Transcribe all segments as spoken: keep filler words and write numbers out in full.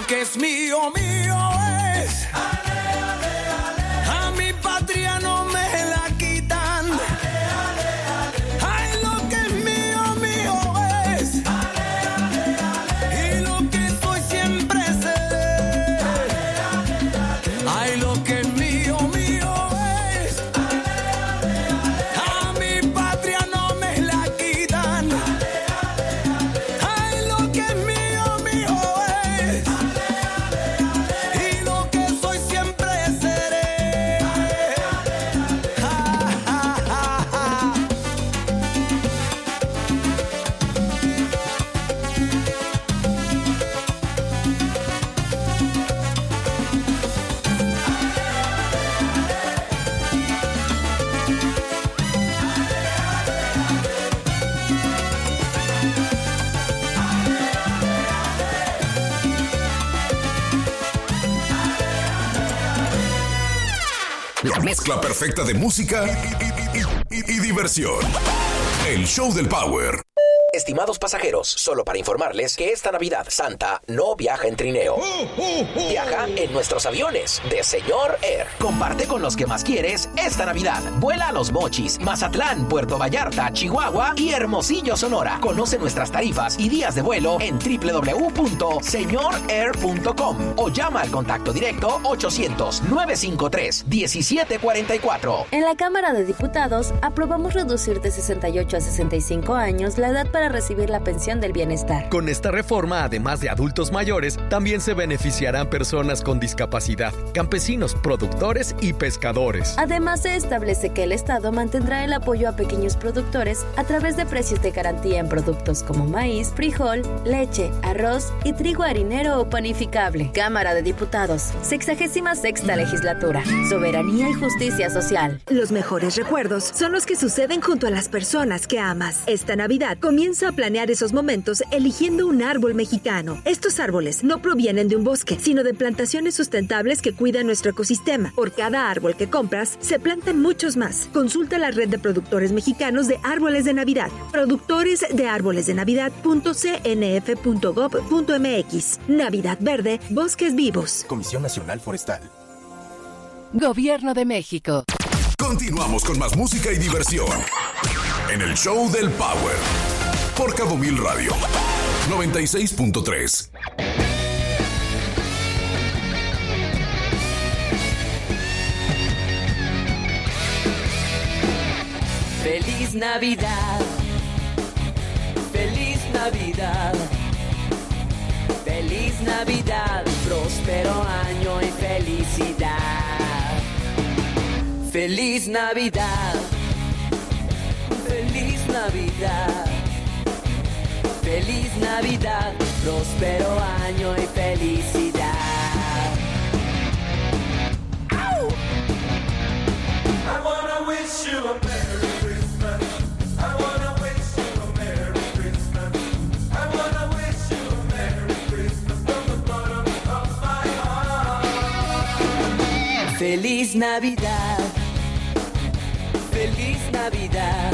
que es mío, mío es. Ale, ale, ale. A mi patria no me la quitan. Ale, ale, ale. Ay, lo que es mío, mío es. Ale, ale, ale. Y lo que soy siempre seré. Ale, ale, ale. Ay, lo que es mío, mío es. Ale, ale, ale. A mi patria no me la quitan. Ale, ale, ale. Ay, lo que es mío, mío es. Y lo que soy siempre seré. Ja, ja, ja, ja. La mezcla perfecta de música y, y- y- y- y diversión. El show del Power. Estimados pasajeros, solo para informarles que esta Navidad Santa no viaja en trineo. Viaja en nuestros aviones de Señor Air. Comparte con los que más quieres esta Navidad. Vuela a Los Mochis, Mazatlán, Puerto Vallarta, Chihuahua y Hermosillo, Sonora. Conoce nuestras tarifas y días de vuelo en doble u doble u doble u punto señor air punto com o llama al contacto directo ochocientos, nueve cinco tres, diecisiete cuarenta y cuatro. En la Cámara de Diputados aprobamos reducir de sesenta y ocho a sesenta y cinco años la edad para recibir la pensión del bienestar. Con esta reforma, además de adultos mayores, también se beneficiarán personas con discapacidad, campesinos, productores y pescadores. Además, se establece que el Estado mantendrá el apoyo a pequeños productores a través de precios de garantía en productos como maíz, frijol, leche, arroz y trigo harinero o panificable. Cámara de Diputados, sexagésima sexta legislatura. Soberanía y justicia social. Los mejores recuerdos son los que suceden junto a las personas que amas. Esta Navidad comienza a planear esos momentos eligiendo un árbol mexicano. Estos árboles no provienen de un bosque, sino de plantaciones sustentables que cuidan nuestro ecosistema. Por cada árbol que compras, se plantan muchos más. Consulta la red de productores mexicanos de árboles de Navidad. Productores de árboles de Navidad punto c n f punto gov punto m x. Navidad Verde, bosques vivos. Comisión Nacional Forestal. Gobierno de México. Continuamos con más música y diversión. En el show del Power. Por Cabo Mil Radio. noventa y seis punto tres. Feliz Navidad, feliz Navidad, feliz Navidad, próspero año y felicidad. Feliz Navidad, feliz Navidad, feliz Navidad, próspero año y felicidad. ¡Au! I wanna wish you a Merry Christmas. I wanna wish you a Merry Christmas. I wanna wish you a Merry Christmas from the bottom of my heart. Feliz Navidad, feliz Navidad,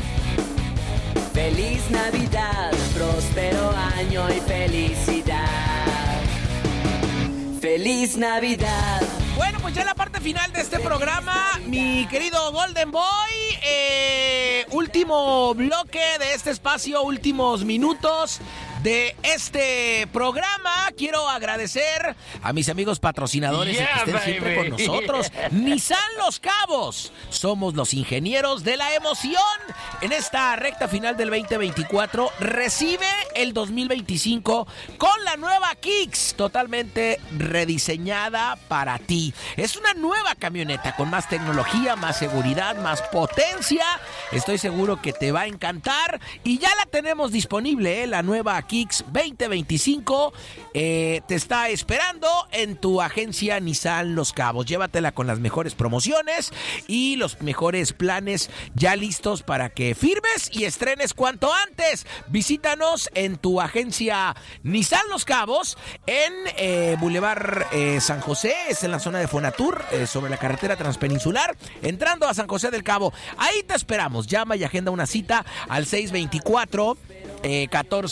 feliz Navidad, próspero año y felicidad. Feliz Navidad. Bueno, pues ya la parte final de este programa, mi querido Golden Boy, eh, último bloque de este espacio, últimos minutos de este programa. Quiero agradecer a mis amigos patrocinadores Yeah, que estén baby. siempre con nosotros. Nissan Los Cabos, somos los ingenieros de la emoción. En esta recta final del veinte veinticuatro, recibe el dos mil veinticinco con la nueva Kicks, totalmente rediseñada para ti. Es una nueva camioneta con más tecnología, más seguridad, más potencia. Estoy seguro que te va a encantar y ya la tenemos disponible, ¿eh? La nueva Kicks veinte veinticinco eh, te está esperando en tu agencia Nissan Los Cabos. Llévatela con las mejores promociones y los mejores planes ya listos para que firmes y estrenes cuanto antes. Visítanos en tu agencia Nissan Los Cabos en eh, Boulevard eh, San José, es en la zona de Fonatur, eh, sobre la carretera transpeninsular, entrando a San José del Cabo. Ahí te esperamos. Llama y agenda una cita al seis veinticuatro, catorce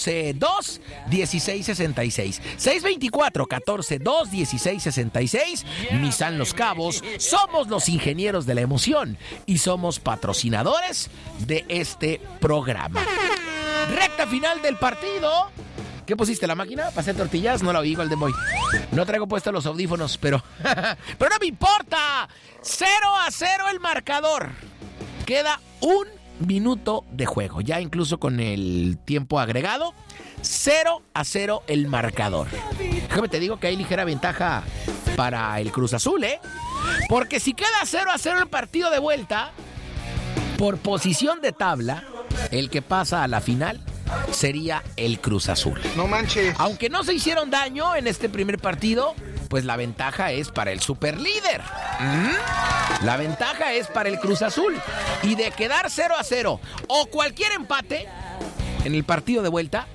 dos, dieciséis sesenta y seis. seis veinticuatro, catorce, dos, dieciséis sesenta y seis. Nissan Los Cabos, somos los ingenieros de la emoción y somos patrocinadores de este programa. Recta final del partido. ¿Qué pusiste, la máquina? ¿Para hacer tortillas? No la oí, Golden Boy. No traigo puestos los audífonos, pero... ¡pero no me importa! cero a cero el marcador. Queda un minuto de juego. Ya incluso con el tiempo agregado. cero a cero el marcador. Déjame te digo que hay ligera ventaja para el Cruz Azul, ¿eh? Porque si queda cero a cero el partido de vuelta, por posición de tabla, el que pasa a la final sería el Cruz Azul. No manches. Aunque no se hicieron daño en este primer partido, pues la ventaja es para el superlíder. ¿Mm? La ventaja es para el Cruz Azul. Y de quedar cero a cero o cualquier empate en el partido de vuelta,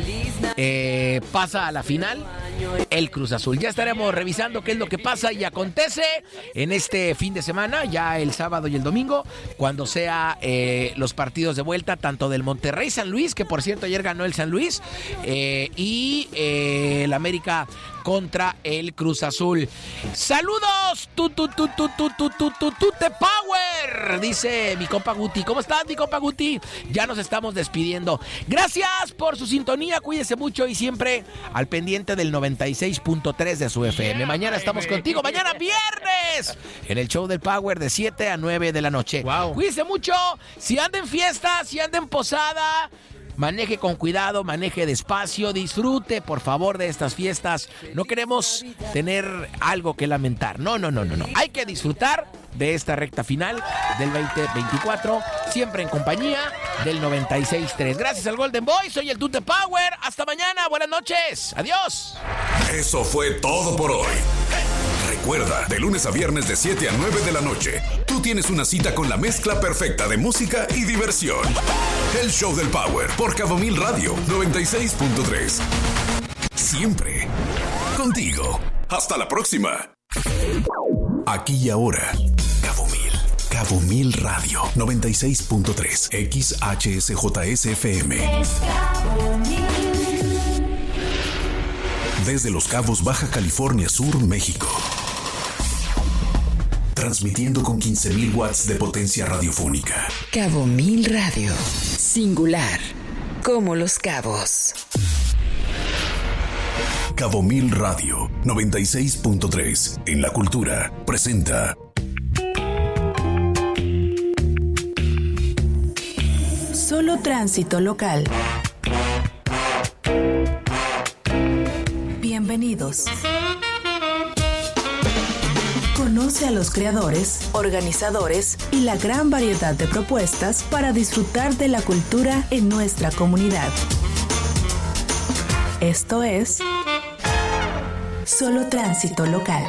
eh, pasa a la final el Cruz Azul. Ya estaremos revisando qué es lo que pasa y acontece en este fin de semana, ya el sábado y el domingo, cuando sea eh, los partidos de vuelta, tanto del Monterrey San Luis, que por cierto ayer ganó el San Luis, eh, y eh, el América contra el Cruz Azul. ¡Saludos! ¡Tu, tu, tu, tu, tu, tu, tu, tu, tu, te power! Dice mi compa Guti. ¿Cómo estás, mi compa Guti? Ya nos estamos despidiendo. Gracias por su sintonía. Cuídese mucho y siempre al pendiente del noventa y seis punto tres de su F M. Mañana estamos contigo. Mañana viernes en el show del Power de siete a nueve de la noche. Wow. Cuídese mucho. Si anda en fiesta, si anda en posada, maneje con cuidado, maneje despacio, disfrute por favor de estas fiestas. No queremos tener algo que lamentar. No, no, no, no, no. Hay que disfrutar de esta recta final del veinte veinticuatro, siempre en compañía del noventa y seis punto tres. Gracias al Golden Boy, soy el Tute Power. Hasta mañana, buenas noches. Adiós. Eso fue todo por hoy. Recuerda, de lunes a viernes de siete a nueve de la noche, tú tienes una cita con la mezcla perfecta de música y diversión. El Show del Power por Cabo Mil Radio noventa y seis punto tres. Siempre contigo. Hasta la próxima. Aquí y ahora, Cabo Mil. Cabo Mil Radio noventa y seis punto tres. X H S J S F M. Desde Los Cabos, Baja California Sur, México. Transmitiendo con quince mil watts de potencia radiofónica. Cabo Mil Radio. Singular. Como Los Cabos. Cabo Mil Radio noventa y seis punto tres. En la cultura presenta Solo Tránsito Local. Bienvenidos. Conoce a los creadores, organizadores y la gran variedad de propuestas para disfrutar de la cultura en nuestra comunidad. Esto es Solo Tránsito Local.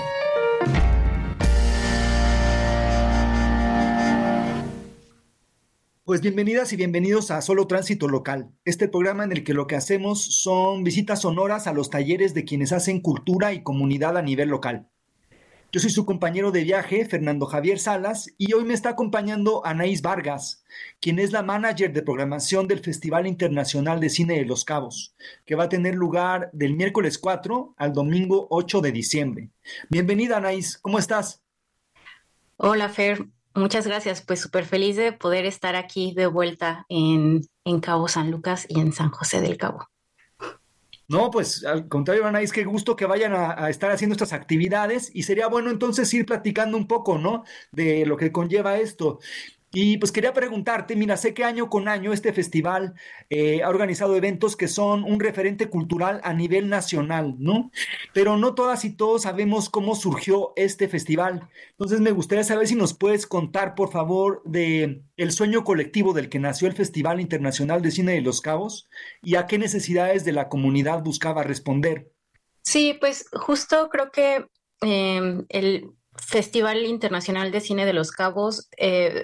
Pues bienvenidas y bienvenidos a Solo Tránsito Local, este programa en el que lo que hacemos son visitas sonoras a los talleres de quienes hacen cultura y comunidad a nivel local. Yo soy su compañero de viaje, Fernando Javier Salas, y hoy me está acompañando Anaís Vargas, quien es la manager de programación del Festival Internacional de Cine de Los Cabos, que va a tener lugar del miércoles cuatro al domingo ocho de diciembre. Bienvenida, Anaís, ¿cómo estás? Hola, Fer. Muchas gracias, pues súper feliz de poder estar aquí de vuelta en, en Cabo San Lucas y en San José del Cabo. No, pues al contrario, Anaís, qué gusto que vayan a, a estar haciendo estas actividades y sería bueno entonces ir platicando un poco, ¿no?, de lo que conlleva esto. Y pues quería preguntarte, mira, sé que año con año este festival eh, ha organizado eventos que son un referente cultural a nivel nacional, ¿no? Pero no todas y todos sabemos cómo surgió este festival. Entonces me gustaría saber si nos puedes contar, por favor, de el sueño colectivo del que nació el Festival Internacional de Cine de Los Cabos y a qué necesidades de la comunidad buscaba responder. Sí, pues justo creo que eh, el Festival Internacional de Cine de Los Cabos... Eh,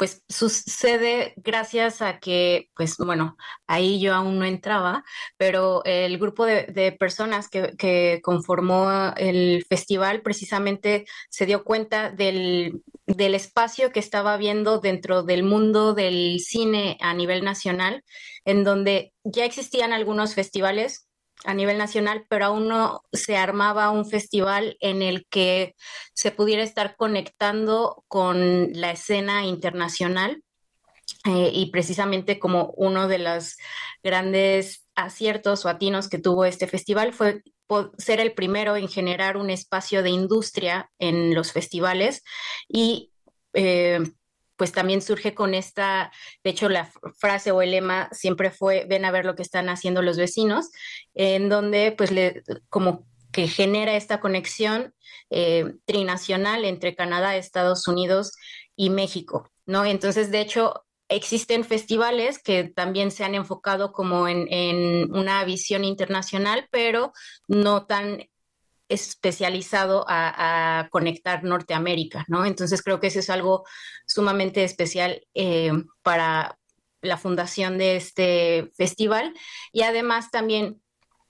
pues sucede gracias a que, pues bueno, ahí yo aún no entraba, pero el grupo de, de personas que, que conformó el festival precisamente se dio cuenta del, del espacio que estaba viendo dentro del mundo del cine a nivel nacional, en donde ya existían algunos festivales a nivel nacional, pero aún no se armaba un festival en el que se pudiera estar conectando con la escena internacional. Eh, y precisamente como uno de los grandes aciertos o atinos que tuvo este festival fue ser el primero en generar un espacio de industria en los festivales y eh, pues también surge con esta, de hecho la frase o el lema siempre fue ven a ver lo que están haciendo los vecinos, en donde pues le, como que genera esta conexión eh, trinacional entre Canadá, Estados Unidos y México, ¿no? Entonces, de hecho, existen festivales que también se han enfocado como en, en una visión internacional, pero no tan especializado a, a conectar Norteamérica, ¿no? Entonces creo que eso es algo sumamente especial eh, para la fundación de este festival y además también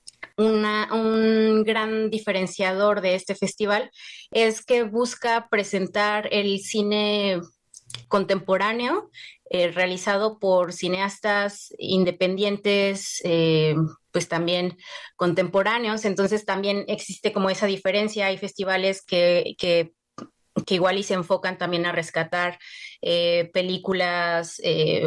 una, un gran diferenciador de este festival es que busca presentar el cine contemporáneo eh, realizado por cineastas independientes, eh, pues también contemporáneos, entonces también existe como esa diferencia, hay festivales que, que, que igual y se enfocan también a rescatar eh, películas eh,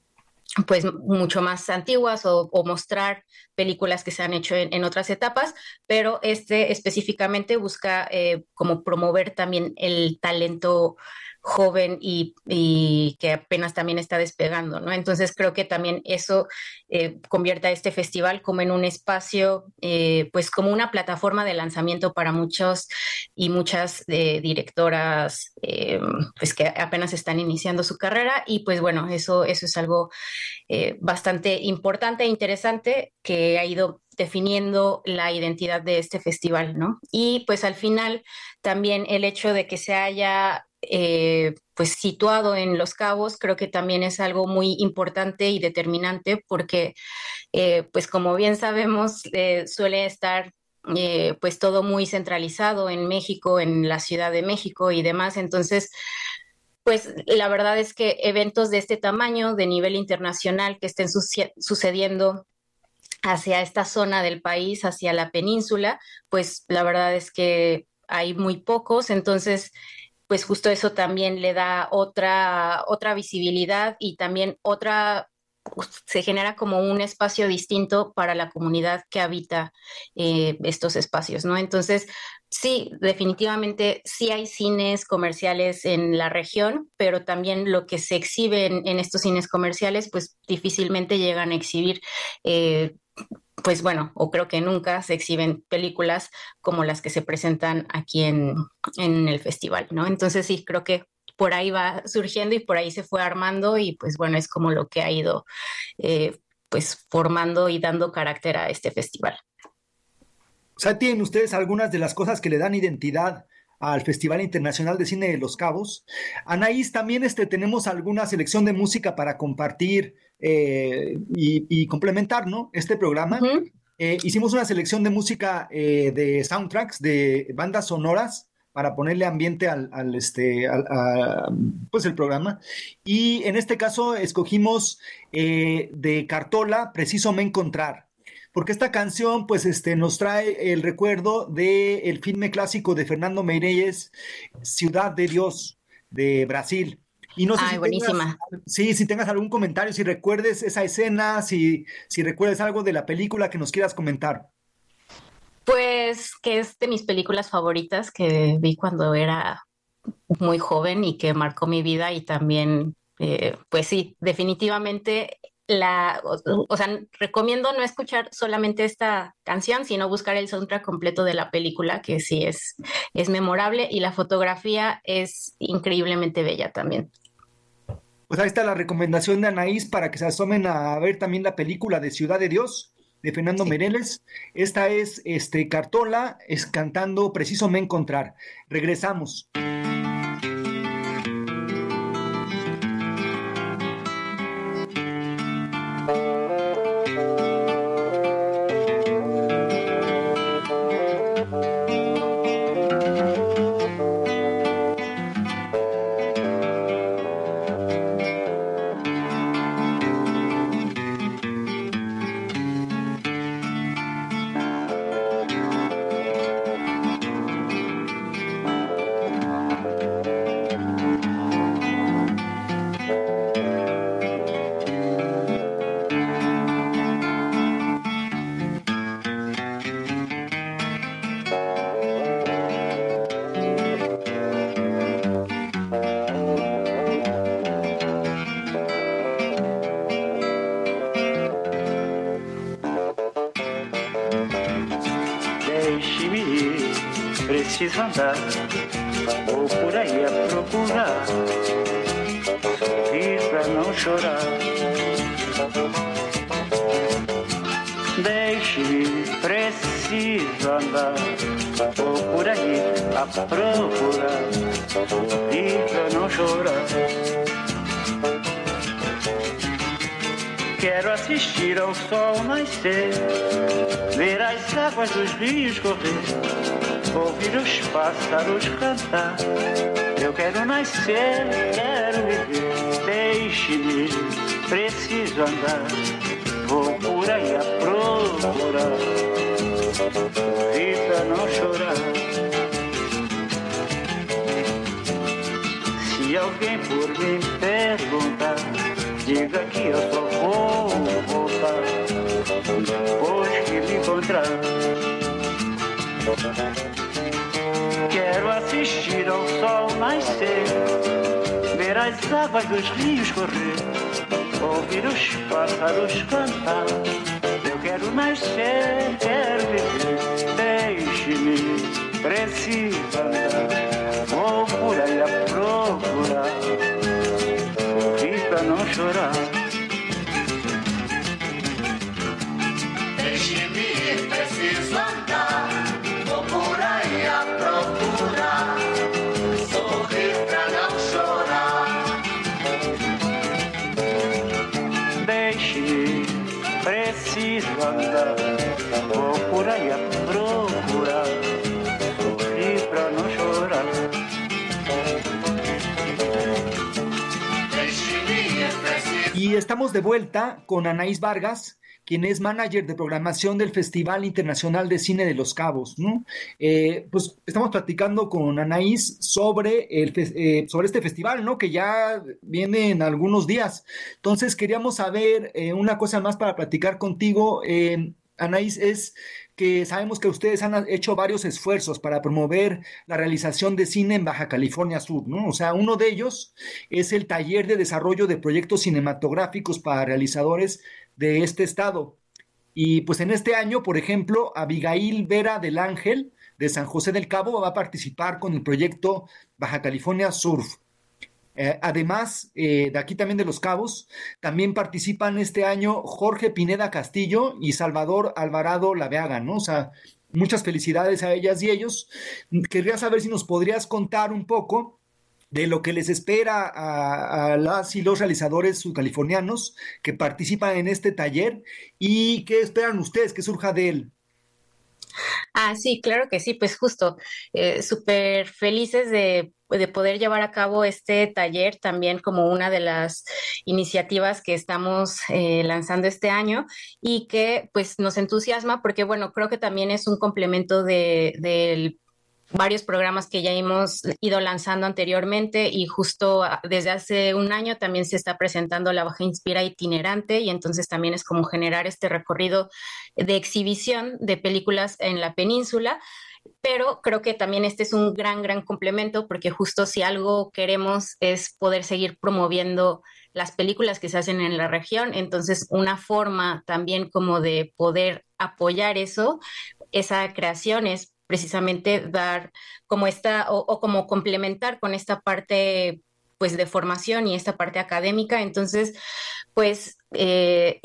pues mucho más antiguas o, o mostrar películas que se han hecho en, en otras etapas, pero este específicamente busca eh, como promover también el talento joven y, y que apenas también está despegando, ¿no? Entonces creo que también eso eh, convierte a este festival como en un espacio, eh, pues como una plataforma de lanzamiento para muchos y muchas eh, directoras eh, pues que apenas están iniciando su carrera y pues bueno, eso, eso es algo eh, bastante importante e interesante que ha ido definiendo la identidad de este festival, ¿no? Y pues al final también el hecho de que se haya Eh, pues situado en Los Cabos creo que también es algo muy importante y determinante porque eh, pues como bien sabemos eh, suele estar eh, pues todo muy centralizado en México, en la Ciudad de México y demás, entonces pues la verdad es que eventos de este tamaño de nivel internacional que estén suce- sucediendo hacia esta zona del país, hacia la península, pues la verdad es que hay muy pocos, entonces pues justo eso también le da otra, otra visibilidad y también otra, se genera como un espacio distinto para la comunidad que habita eh, estos espacios, ¿no? Entonces, sí, definitivamente sí hay cines comerciales en la región, pero también lo que se exhibe en, en estos cines comerciales, pues difícilmente llegan a exhibir eh, pues bueno, o creo que nunca se exhiben películas como las que se presentan aquí en, en el festival, ¿no? Entonces sí, creo que por ahí va surgiendo y por ahí se fue armando y pues bueno, es como lo que ha ido eh, pues formando y dando carácter a este festival. O sea, ¿tienen ustedes algunas de las cosas que le dan identidad al Festival Internacional de Cine de Los Cabos? Anaís, también este, tenemos alguna selección de música para compartir eh, y, y complementar, ¿no? Este programa. Uh-huh. Eh, hicimos una selección de música eh, de soundtracks, de bandas sonoras, para ponerle ambiente al, al este, al, a, pues el programa. Y en este caso escogimos eh, de Cartola, Preciso Me Encontrar. Porque esta canción pues, este, nos trae el recuerdo del filme clásico de Fernando Meirelles, Ciudad de Dios, de Brasil. Y no sé Ay, si buenísima. Tengas, sí, si tengas algún comentario, si recuerdes esa escena, si, si recuerdes algo de la película que nos quieras comentar. Pues que es de mis películas favoritas que vi cuando era muy joven y que marcó mi vida y también, eh, pues sí, definitivamente... La, o, o sea, recomiendo no escuchar solamente esta canción, sino buscar el soundtrack completo de la película, que sí es, es memorable y la fotografía es increíblemente bella también. Pues ahí está la recomendación de Anaís para que se asomen a ver también la película de Ciudad de Dios, de Fernando sí. Meirelles. Esta es este, Cartola, es cantando Preciso Me Encontrar. Regresamos. Deixe-me ir, preciso andar, vou por aí a procurar, sorrir pra não chorar. Deixe-me ir, preciso andar, vou por aí a procurar, sorrir pra não chorar. Quero assistir ao sol nascer, ver as águas dos rios correr, ouvir os pássaros cantar. Eu quero nascer, quero viver, deixe-me, preciso andar, vou por aí a procurar, sorrir pra não chorar. Se alguém por mim perguntar, diga que eu só vou voltar depois que me encontrar. Quero assistir ao sol nascer, ver as águas dos rios correr, ouvir os pássaros cantar. Eu quero nascer, quero viver, deixe-me, preciso andar, vou por aí a procurar, pra não chorar. Deixe-me ir, preciso andar, vou por aí a procurar, sorrir pra não chorar. Deixe-me ir, preciso andar, vou por aí a procurar, sorrir pra não chorar. Y estamos de vuelta con Anaís Vargas, quien es manager de programación del Festival Internacional de Cine de Los Cabos, ¿no? Eh, pues estamos platicando con Anaís sobre, el, eh, sobre este festival, ¿no? Que ya viene en algunos días. Entonces queríamos saber eh, una cosa más para platicar contigo, eh, Anaís, es que sabemos que ustedes han hecho varios esfuerzos para promover la realización de cine en Baja California Sur, ¿no? O sea, uno de ellos es el taller de desarrollo de proyectos cinematográficos para realizadores de este estado. Y pues en este año, por ejemplo, Abigail Vera del Ángel de San José del Cabo va a participar con el proyecto Baja California Surf. Eh, además, eh, de aquí también de Los Cabos, también participan este año Jorge Pineda Castillo y Salvador Alvarado Laveaga, ¿no? O sea, muchas felicidades a ellas y ellos. Querría saber si nos podrías contar un poco de lo que les espera a, a las y los realizadores subcalifornianos que participan en este taller y qué esperan ustedes que surja de él. Ah, sí, claro que sí, pues justo, eh, súper felices de, de poder llevar a cabo este taller también como una de las iniciativas que estamos eh, lanzando este año y que pues nos entusiasma porque bueno, creo que también es un complemento de, del varios programas que ya hemos ido lanzando anteriormente y justo desde hace un año también se está presentando la Baja Inspira itinerante y entonces también es como generar este recorrido de exhibición de películas en la península, pero creo que también este es un gran, gran complemento porque justo si algo queremos es poder seguir promoviendo las películas que se hacen en la región, entonces una forma también como de poder apoyar eso, esa creación es precisamente dar como esta o, o como complementar con esta parte pues de formación y esta parte académica. Entonces, pues eh,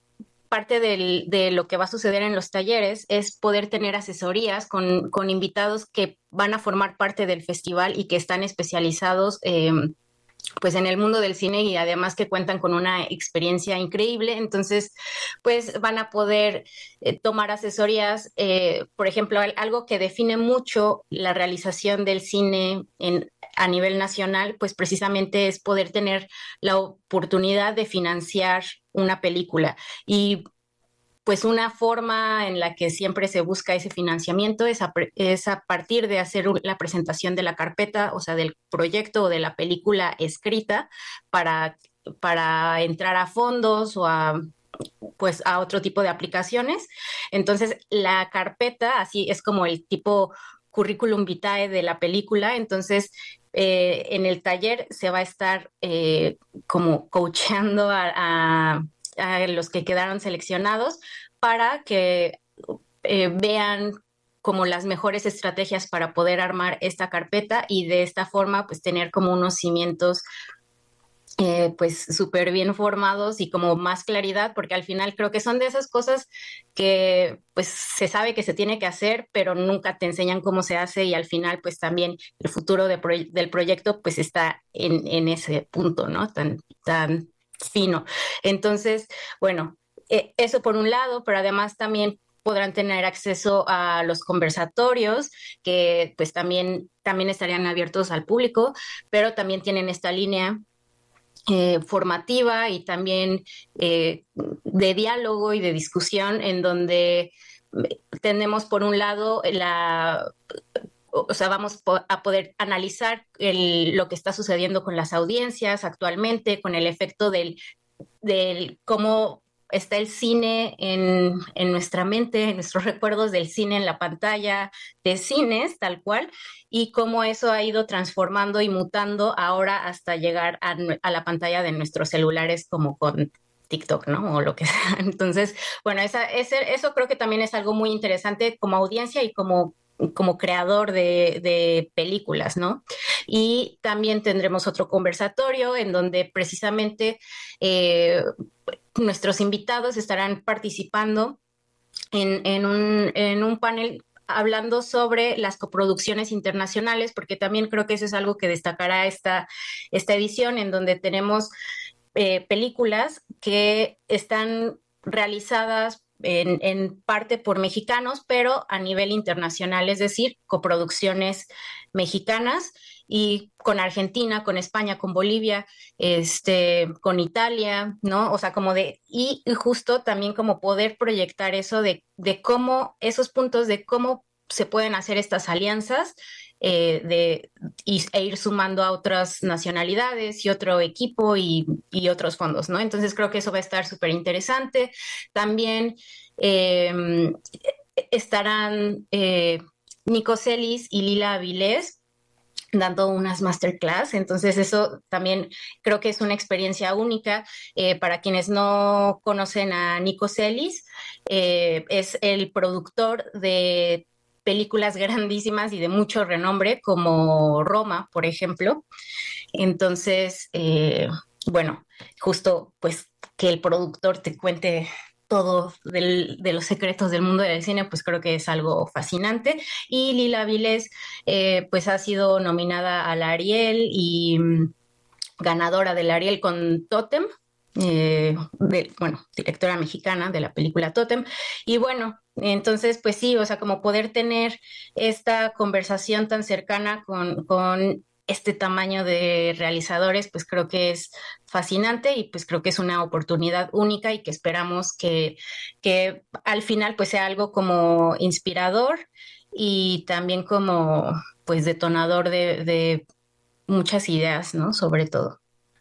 parte del, de lo que va a suceder en los talleres es poder tener asesorías con, con invitados que van a formar parte del festival y que están especializados eh, pues en el mundo del cine y además que cuentan con una experiencia increíble, entonces pues van a poder eh, tomar asesorías, eh, por ejemplo, algo que define mucho la realización del cine en, a nivel nacional, pues precisamente es poder tener la oportunidad de financiar una película y pues una forma en la que siempre se busca ese financiamiento es a, es a partir de hacer la presentación de la carpeta, o sea, del proyecto o de la película escrita para, para entrar a fondos o a, pues, a otro tipo de aplicaciones. Entonces, la carpeta, así es como el tipo currículum vitae de la película, entonces eh, en el taller se va a estar eh, como coacheando a, a a los que quedaron seleccionados para que eh, vean como las mejores estrategias para poder armar esta carpeta y de esta forma pues tener como unos cimientos eh, pues súper bien formados y como más claridad, porque al final creo que son de esas cosas que pues se sabe que se tiene que hacer, pero nunca te enseñan cómo se hace y al final pues también el futuro de proye- del proyecto pues está en, en ese punto, ¿no? Tan, tan fino. Entonces, bueno, eh, eso por un lado, pero además también podrán tener acceso a los conversatorios que pues también, también estarían abiertos al público, pero también tienen esta línea eh, formativa y también eh, de diálogo y de discusión en donde tenemos por un lado la... O sea, vamos a poder analizar el, lo que está sucediendo con las audiencias actualmente, con el efecto del, del cómo está el cine en, en nuestra mente, en nuestros recuerdos del cine en la pantalla de cines, tal cual, y cómo eso ha ido transformando y mutando ahora hasta llegar a, a la pantalla de nuestros celulares como con TikTok, ¿no? O lo que sea. Entonces, bueno, esa, ese, eso creo que también es algo muy interesante como audiencia y como como creador de, de películas, ¿no? Y también tendremos otro conversatorio en donde precisamente eh, nuestros invitados estarán participando en, en, un, en un panel hablando sobre las coproducciones internacionales, porque también creo que eso es algo que destacará esta, esta edición, en donde tenemos eh, películas que están realizadas En, en parte por mexicanos, pero a nivel internacional, es decir, coproducciones mexicanas y con Argentina, con España, con Bolivia, este, con Italia, ¿no? O sea, como de, y, y justo también como poder proyectar eso de, de cómo, esos puntos de cómo se pueden hacer estas alianzas eh, de, y, e ir sumando a otras nacionalidades y otro equipo y, y otros fondos, ¿no? Entonces creo que eso va a estar súper interesante. También eh, estarán eh, Nico Celis y Lila Avilés dando unas masterclass, entonces eso también creo que es una experiencia única. Eh, para quienes no conocen a Nico Celis, eh, es el productor de películas grandísimas y de mucho renombre como Roma, por ejemplo. Entonces, eh, bueno, justo pues que el productor te cuente todo del, de los secretos del mundo del cine, pues creo que es algo fascinante. Y Lila Avilés, eh, pues ha sido nominada al Ariel y mm, ganadora del Ariel con Tótem, eh, de, bueno, directora mexicana de la película Tótem. Y bueno, entonces, pues sí, o sea, como poder tener esta conversación tan cercana con, con este tamaño de realizadores, pues creo que es fascinante y pues creo que es una oportunidad única y que esperamos que, que al final pues sea algo como inspirador y también como pues detonador de, de muchas ideas, ¿no? Sobre todo.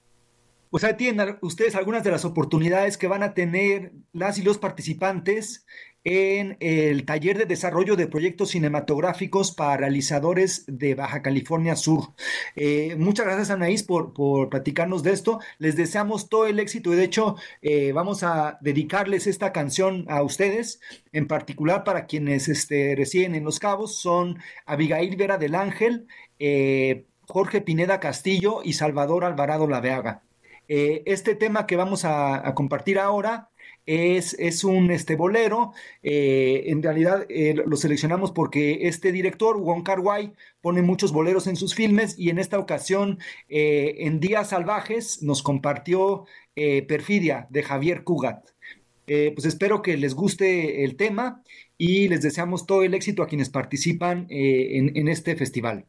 O sea, tienen ustedes algunas de las oportunidades que van a tener las y los participantes en el taller de desarrollo de proyectos cinematográficos para realizadores de Baja California Sur. Eh, muchas gracias, Anaís, por, por platicarnos de esto. Les deseamos todo el éxito y de hecho eh, vamos a dedicarles esta canción a ustedes, en particular para quienes este, residen en Los Cabos, son Abigail Vera del Ángel, eh, Jorge Pineda Castillo y Salvador Alvarado Laveaga. Eh, este tema que vamos a, a compartir ahora es, es un este, bolero. Eh, en realidad eh, lo seleccionamos porque este director, Wong Kar-wai, pone muchos boleros en sus filmes y en esta ocasión eh, en Días Salvajes nos compartió eh, Perfidia de Javier Cugat. Eh, pues espero que les guste el tema y les deseamos todo el éxito a quienes participan eh, en, en este festival.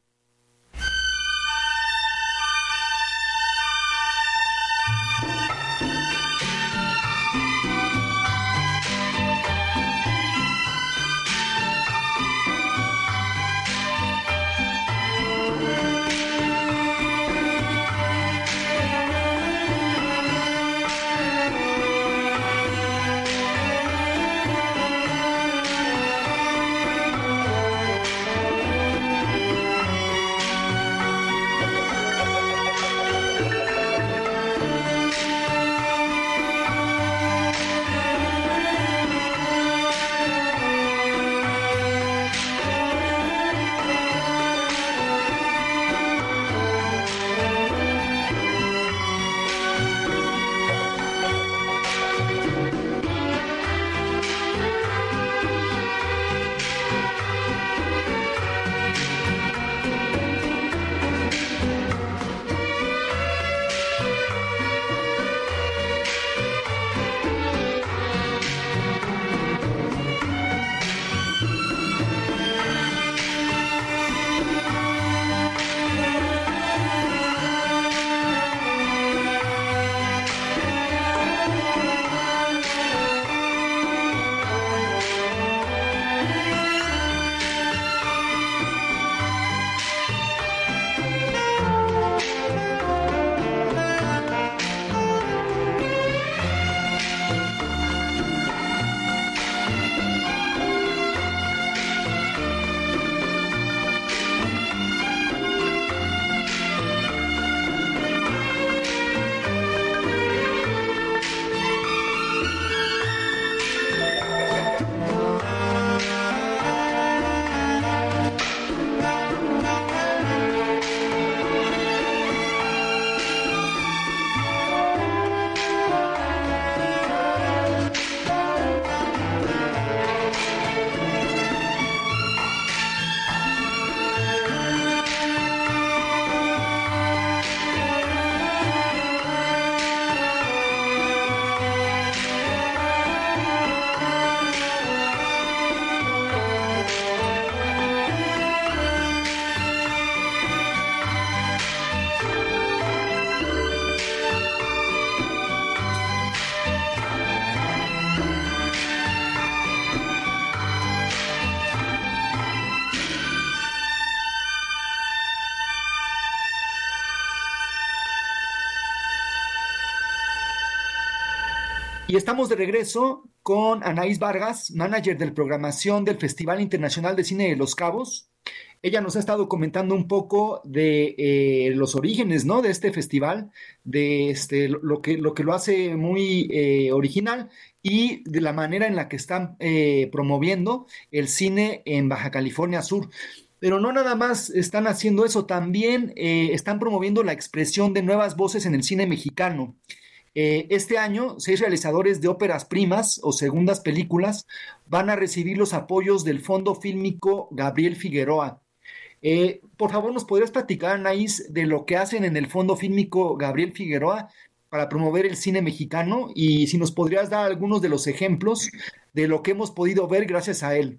Y estamos de regreso con Anaís Vargas, manager de programación del Festival Internacional de Cine de Los Cabos. Ella nos ha estado comentando un poco de eh, los orígenes, ¿no?, de este festival, de este, lo, que, lo que lo hace muy eh, original y de la manera en la que están eh, promoviendo el cine en Baja California Sur. Pero no nada más están haciendo eso, también eh, están promoviendo la expresión de nuevas voces en el cine mexicano. Eh, este año, seis realizadores de óperas primas o segundas películas van a recibir los apoyos del Fondo Fílmico Gabriel Figueroa. Eh, por favor, ¿nos podrías platicar, Anaís, de lo que hacen en el Fondo Fílmico Gabriel Figueroa para promover el cine mexicano? Y si nos podrías dar algunos de los ejemplos de lo que hemos podido ver gracias a él.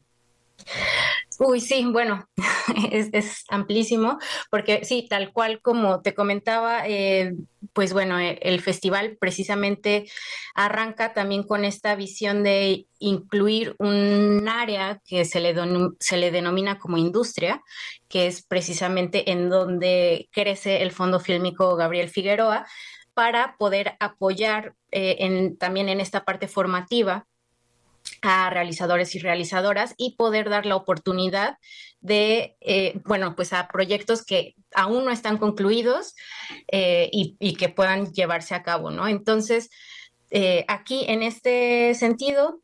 Uy, sí, bueno, es, es amplísimo, porque sí, tal cual como te comentaba, eh, pues bueno, el, el festival precisamente arranca también con esta visión de incluir un área que se le, don, se le denomina como industria, que es precisamente en donde crece el Fondo Fílmico Gabriel Figueroa, para poder apoyar eh, en, también en esta parte formativa a realizadores y realizadoras y poder dar la oportunidad de, eh, bueno, pues a proyectos que aún no están concluidos eh, y, y que puedan llevarse a cabo, ¿no? Entonces, eh, aquí en este sentido,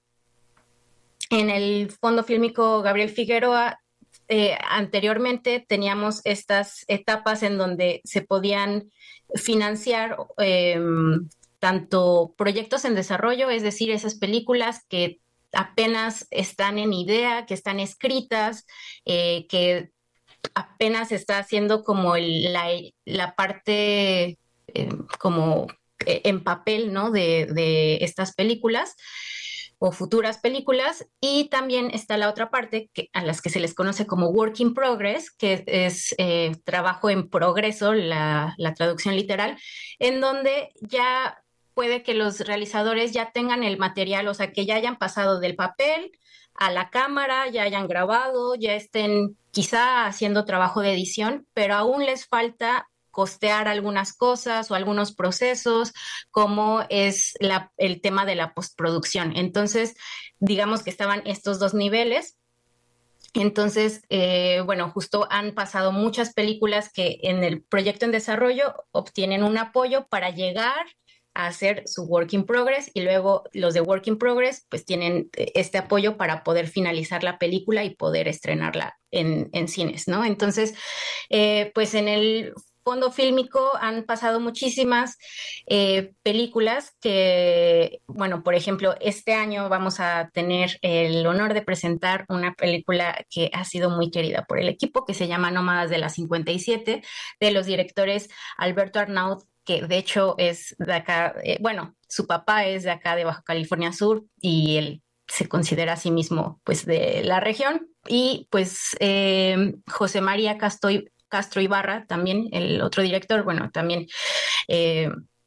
en el Fondo Fílmico Gabriel Figueroa, eh, anteriormente teníamos estas etapas en donde se podían financiar eh, tanto proyectos en desarrollo, es decir, esas películas que apenas están en idea, que están escritas, eh, que apenas está haciendo como el, la, la parte eh, como en papel, ¿no?, de, de estas películas o futuras películas. Y también está la otra parte que, a las que se les conoce como work in progress, que es eh, trabajo en progreso, la, la traducción literal, en donde ya puede que los realizadores ya tengan el material, o sea, que ya hayan pasado del papel a la cámara, ya hayan grabado, ya estén quizá haciendo trabajo de edición, pero aún les falta costear algunas cosas o algunos procesos, como es la, el tema de la postproducción. Entonces, digamos que estaban estos dos niveles. Entonces, eh, bueno, justo han pasado muchas películas que en el proyecto en desarrollo obtienen un apoyo para llegar a hacer su work in progress, y luego los de work in progress pues tienen este apoyo para poder finalizar la película y poder estrenarla en, en cines, ¿no? Entonces, eh, pues en el Fondo Fílmico han pasado muchísimas eh, películas que, bueno, por ejemplo, este año vamos a tener el honor de presentar una película que ha sido muy querida por el equipo, que se llama Nómadas de la cincuenta y siete, de los directores Alberto Arnaud, que de hecho es de acá, eh, bueno, su papá es de acá de Baja California Sur y él se considera a sí mismo pues de la región, y pues eh, José María Castro, Castro Ibarra, también el otro director, bueno, también eh,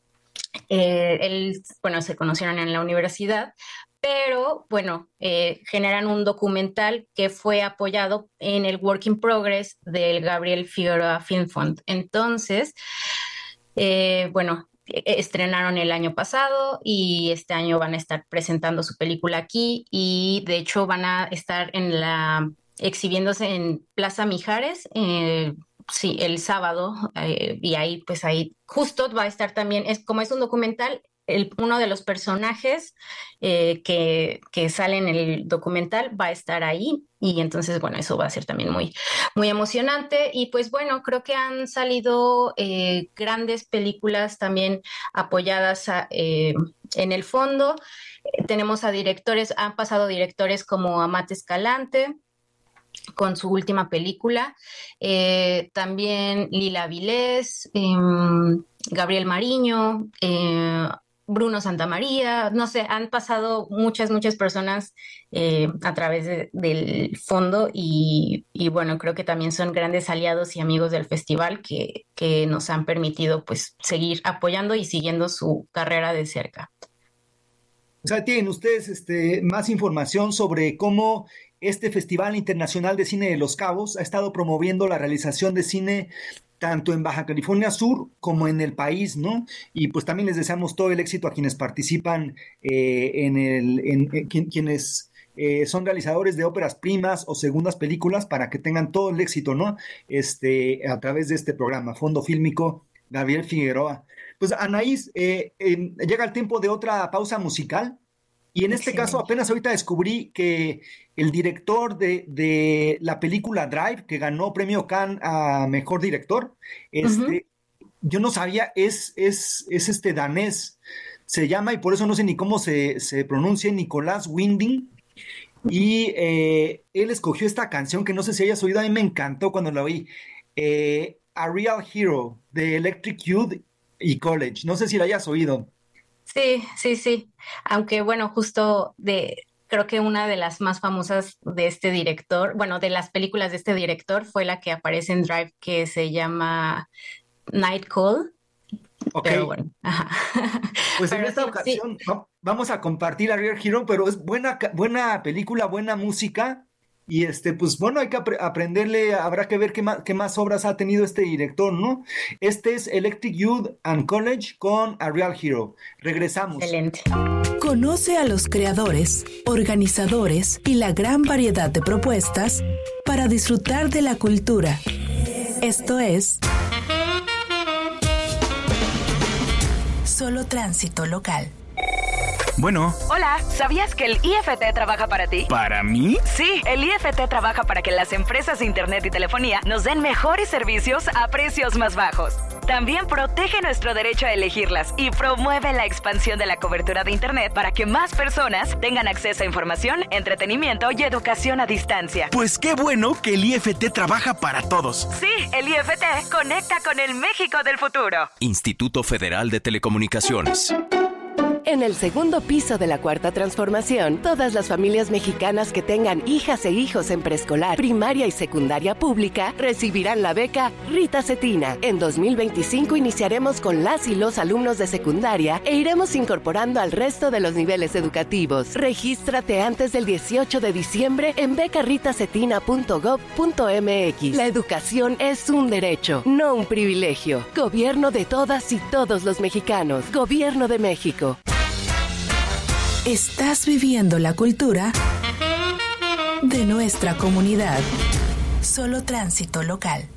eh, él, bueno, se conocieron en la universidad, pero bueno, eh, generan un documental que fue apoyado en el Work in Progress del Gabriel Figueroa Film Fund. Entonces, Eh, bueno, estrenaron el año pasado y este año van a estar presentando su película aquí, y de hecho van a estar en la exhibiéndose en Plaza Mijares, eh, sí, el sábado, eh, y ahí pues ahí justo va a estar también, es como es un documental, el, uno de los personajes eh, que, que sale en el documental va a estar ahí, y entonces, bueno, eso va a ser también muy, muy emocionante. Y pues bueno, creo que han salido eh, grandes películas también apoyadas a, eh, en el fondo. Eh, tenemos a directores, han pasado directores como Amat Escalante con su última película, eh, también Lila Vilés, eh, Gabriel Mariño, eh, Bruno Santamaría, no sé, han pasado muchas, muchas personas eh, a través de, del fondo, y, y bueno, creo que también son grandes aliados y amigos del festival que, que nos han permitido pues seguir apoyando y siguiendo su carrera de cerca. O sea, tienen ustedes este, más información sobre cómo este Festival Internacional de Cine de Los Cabos ha estado promoviendo la realización de cine tanto en Baja California Sur como en el país, ¿no? Y pues también les deseamos todo el éxito a quienes participan eh, en el, en, en, en quienes eh, son realizadores de óperas primas o segundas películas, para que tengan todo el éxito, ¿no? Este, a través de este programa, Fondo Fílmico Gabriel Figueroa. Pues Anaís, eh, eh, llega el tiempo de otra pausa musical. Y en este Excelente. caso apenas ahorita descubrí que el director de, de la película Drive, que ganó premio Cannes a Mejor Director, este, uh-huh. yo no sabía, es, es, es este danés, se llama, y por eso no sé ni cómo se, se pronuncia, Nicolás Winding, y eh, él escogió esta canción que no sé si hayas oído, a mí me encantó cuando la oí, eh, A Real Hero, de Electric Youth y College, no sé si la hayas oído. Sí, sí, sí. Aunque bueno, justo de, creo que una de las más famosas de este director, bueno, de las películas de este director fue la que aparece en Drive, que se llama Night Call. Ok. Pero bueno, ajá. Pues en Pero esta sí, ocasión sí. vamos a compartir a Real Hero, pero es buena, buena película, buena música. Y este, pues bueno, hay que ap- aprenderle, habrá que ver qué más, qué más obras ha tenido este director, ¿no? Este es Electric Youth and College con A Real Hero. Regresamos. Excelente. Conoce a los creadores, organizadores y la gran variedad de propuestas para disfrutar de la cultura. Esto es Solo Tránsito Local. Bueno. Hola, ¿sabías que el I F T trabaja para ti? ¿Para mí? Sí, el I F T trabaja para que las empresas de internet y telefonía nos den mejores servicios a precios más bajos. También protege nuestro derecho a elegirlas y promueve la expansión de la cobertura de internet para que más personas tengan acceso a información, entretenimiento y educación a distancia. Pues qué bueno que el I F T trabaja para todos. Sí, el I F T conecta con el México del futuro. Instituto Federal de Telecomunicaciones. En el segundo piso de la Cuarta Transformación, todas las familias mexicanas que tengan hijas e hijos en preescolar, primaria y secundaria pública recibirán la beca Rita Cetina. En dos mil veinticinco iniciaremos con las y los alumnos de secundaria e iremos incorporando al resto de los niveles educativos. Regístrate antes del dieciocho de diciembre en beca rita cetina punto gob punto m x. La educación es un derecho, no un privilegio. Gobierno de todas y todos los mexicanos. Gobierno de México. Estás viviendo la cultura de nuestra comunidad. Solo Tránsito Local.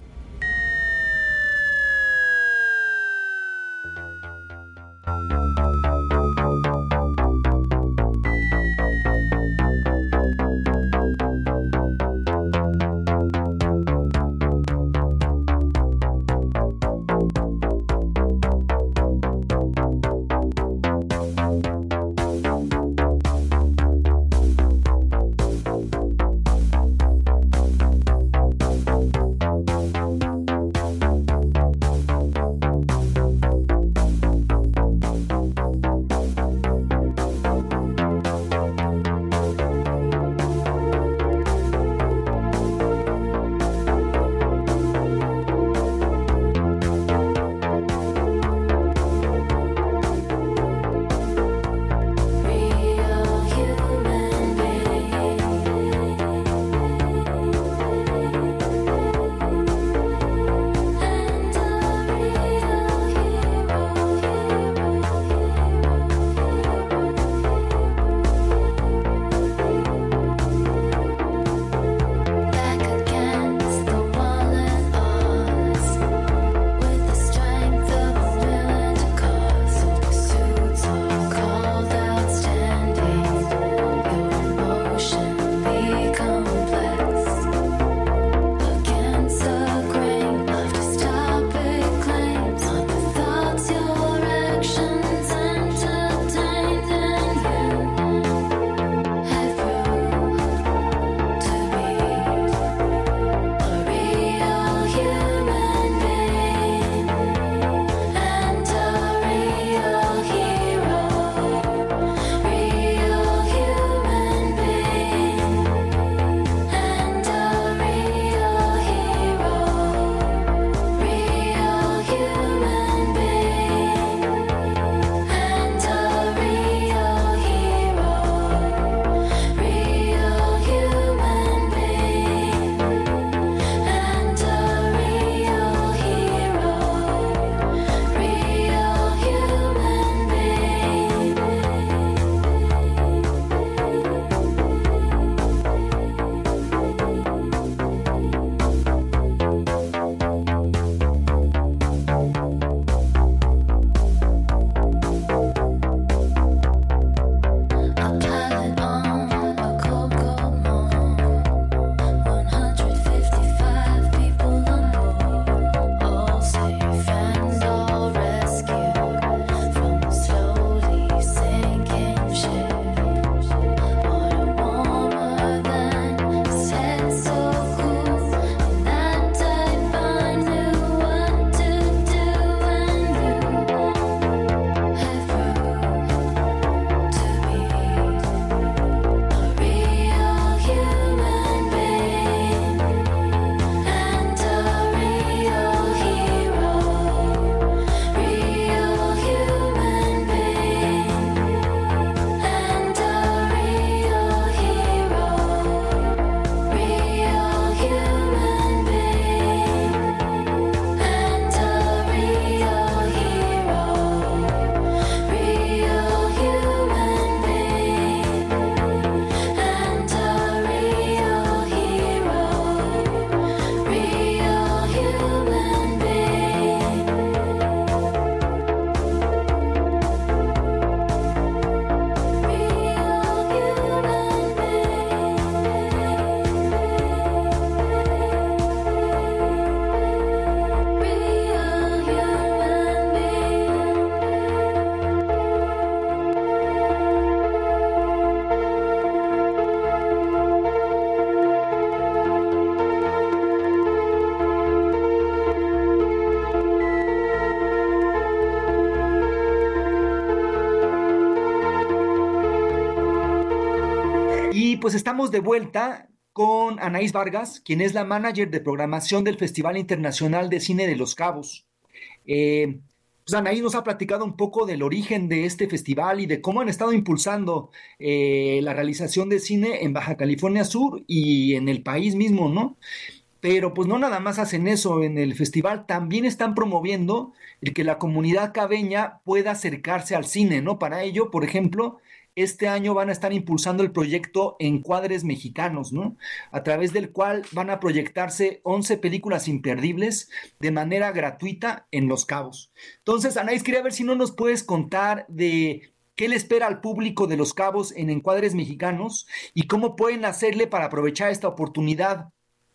pues estamos de vuelta con Anaís Vargas, quien es la manager de programación del Festival Internacional de Cine de Los Cabos. Eh, pues Anaís nos ha platicado un poco del origen de este festival y de cómo han estado impulsando eh, la realización de cine en Baja California Sur y en el país mismo, ¿no? Pero pues no nada más hacen eso en el festival, también están promoviendo el que la comunidad cabeña pueda acercarse al cine, ¿no? Para ello, por ejemplo, este año van a estar impulsando el proyecto Encuadres Mexicanos, ¿no? A través del cual van a proyectarse once películas imperdibles de manera gratuita en Los Cabos. Entonces, Anaís, quería ver si no nos puedes contar de qué le espera al público de Los Cabos en Encuadres Mexicanos y cómo pueden hacerle para aprovechar esta oportunidad.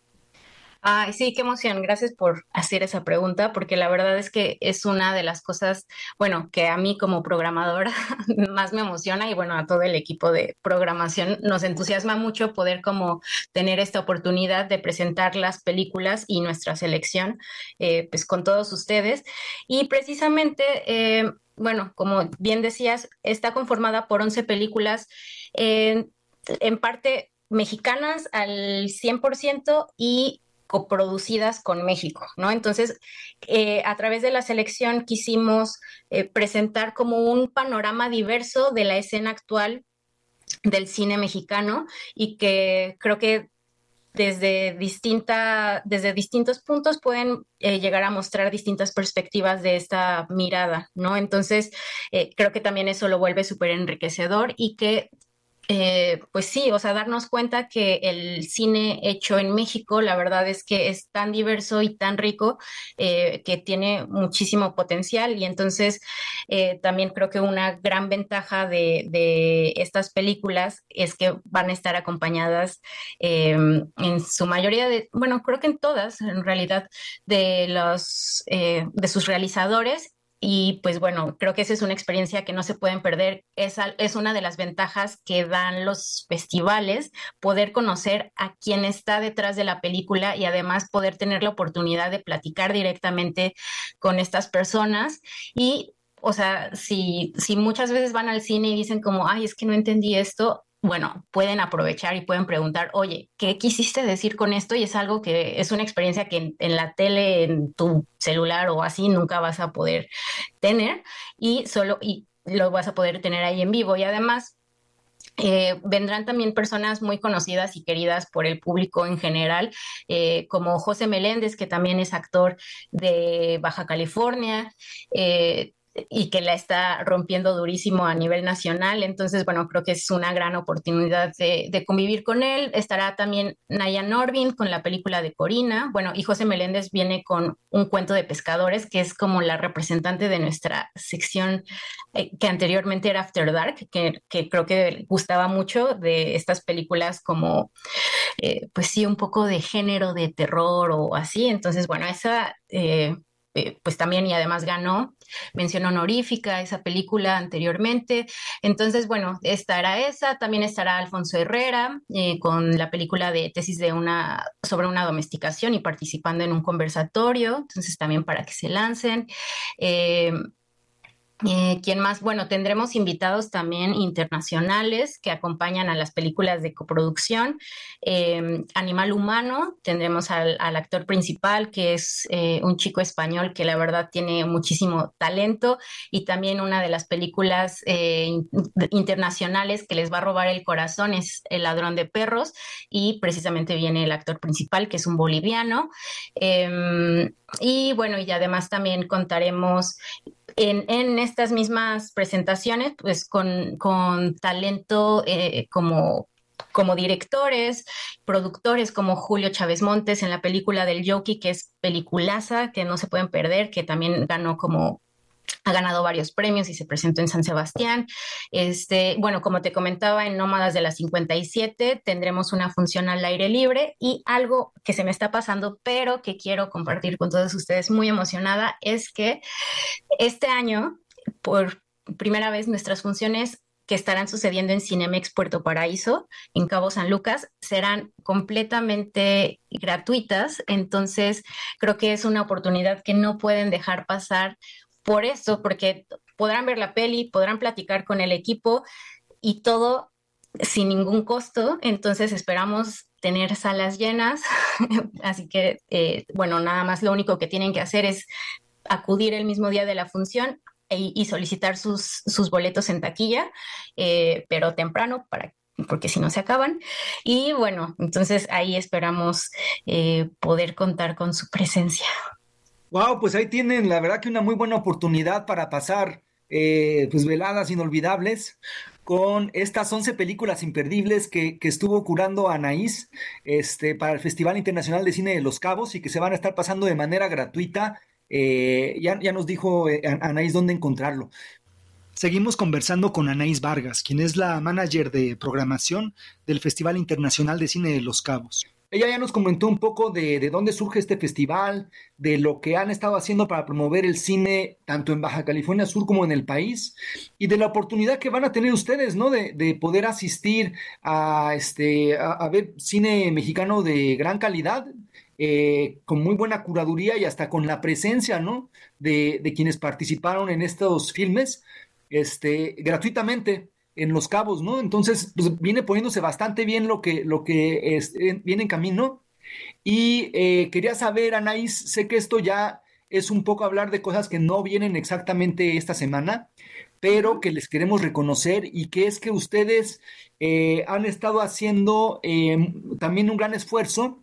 Ay, sí, qué emoción. Gracias por hacer esa pregunta, porque la verdad es que es una de las cosas, bueno, que a mí como programadora más me emociona y bueno, a todo el equipo de programación nos entusiasma mucho poder como tener esta oportunidad de presentar las películas y nuestra selección eh, pues con todos ustedes. Y precisamente, eh, bueno, como bien decías, está conformada por once películas, eh, en parte mexicanas al cien por ciento y coproducidas con México, ¿no? Entonces, eh, a través de la selección quisimos eh, presentar como un panorama diverso de la escena actual del cine mexicano y que creo que desde, distinta, desde distintos puntos pueden eh, llegar a mostrar distintas perspectivas de esta mirada, ¿no? Entonces, eh, creo que también eso lo vuelve súper enriquecedor y que Eh, pues sí, o sea, darnos cuenta que el cine hecho en México, la verdad es que es tan diverso y tan rico eh, que tiene muchísimo potencial y entonces eh, también creo que una gran ventaja de, de estas películas es que van a estar acompañadas eh, en su mayoría de, bueno, creo que en todas, en realidad, de los eh, de sus realizadores. Y pues bueno, creo que esa es una experiencia que no se pueden perder. Es, es una de las ventajas que dan los festivales, poder conocer a quién está detrás de la película y además poder tener la oportunidad de platicar directamente con estas personas. Y, o sea, si, si muchas veces van al cine y dicen como, ay, es que no entendí esto, bueno, pueden aprovechar y pueden preguntar, oye, ¿qué quisiste decir con esto? Y es algo que es una experiencia que en, en la tele, en tu celular o así, nunca vas a poder tener y solo y lo vas a poder tener ahí en vivo. Y además, Eh, vendrán también personas muy conocidas y queridas por el público en general, eh, como José Meléndez, que también es actor de Baja California, eh, y que la está rompiendo durísimo a nivel nacional. Entonces, bueno, creo que es una gran oportunidad de, de convivir con él. Estará también Naya Norvin con la película de Corina. Bueno, y José Meléndez viene con Un cuento de pescadores, que es como la representante de nuestra sección eh, que anteriormente era After Dark, que, que creo que gustaba mucho de estas películas como, eh, pues sí, un poco de género de terror o así. Entonces, bueno, esa... Eh, Eh, pues también y además ganó mención honorífica esa película anteriormente. Entonces, bueno, estará esa, también estará Alfonso Herrera eh, con la película de tesis de una sobre una domesticación y participando en un conversatorio, entonces también para que se lancen. Eh, Eh, ¿Quién más? Bueno, tendremos invitados también internacionales que acompañan a las películas de coproducción. Eh, Animal Humano, tendremos al, al actor principal, que es eh, un chico español que la verdad tiene muchísimo talento, y también una de las películas eh, internacionales que les va a robar el corazón es El ladrón de perros, y precisamente viene el actor principal, que es un boliviano. Eh, y bueno, y además también contaremos En, en estas mismas presentaciones, pues con, con talento eh, como, como directores, productores como Julio Chávez Montes en la película del Jockey, que es peliculaza, que no se pueden perder, que también ganó como... ha ganado varios premios y se presentó en San Sebastián. Este, bueno, como te comentaba, en Nómadas de la cincuenta y siete tendremos una función al aire libre, y algo que se me está pasando, pero que quiero compartir con todos ustedes, muy emocionada, es que este año, por primera vez, nuestras funciones que estarán sucediendo en Cinemex Puerto Paraíso, en Cabo San Lucas, serán completamente gratuitas. Entonces, creo que es una oportunidad que no pueden dejar pasar por eso, porque podrán ver la peli, podrán platicar con el equipo y todo sin ningún costo, entonces esperamos tener salas llenas, así que, eh, bueno, nada más lo único que tienen que hacer es acudir el mismo día de la función e, y solicitar sus, sus boletos en taquilla, eh, pero temprano, para, porque si no se acaban. Y bueno, entonces ahí esperamos eh, poder contar con su presencia. Wow, pues ahí tienen la verdad que una muy buena oportunidad para pasar eh, pues veladas inolvidables con estas once películas imperdibles que, que estuvo curando Anaís este, para el Festival Internacional de Cine de Los Cabos y que se van a estar pasando de manera gratuita. Eh, ya, ya nos dijo eh, Anaís dónde encontrarlo. Seguimos conversando con Anaís Vargas, quien es la manager de programación del Festival Internacional de Cine de Los Cabos. Ella ya nos comentó un poco de, de dónde surge este festival, de lo que han estado haciendo para promover el cine tanto en Baja California Sur como en el país y de la oportunidad que van a tener ustedes, ¿no? De, de poder asistir a, este, a, a ver cine mexicano de gran calidad, eh, con muy buena curaduría y hasta con la presencia, ¿no? De, de quienes participaron en estos filmes, este, gratuitamente en Los Cabos, ¿no? Entonces, pues viene poniéndose bastante bien lo que, lo que es, eh, viene en camino. Y eh, quería saber, Anaís, sé que esto ya es un poco hablar de cosas que no vienen exactamente esta semana, pero que les queremos reconocer y que es que ustedes eh, han estado haciendo eh, también un gran esfuerzo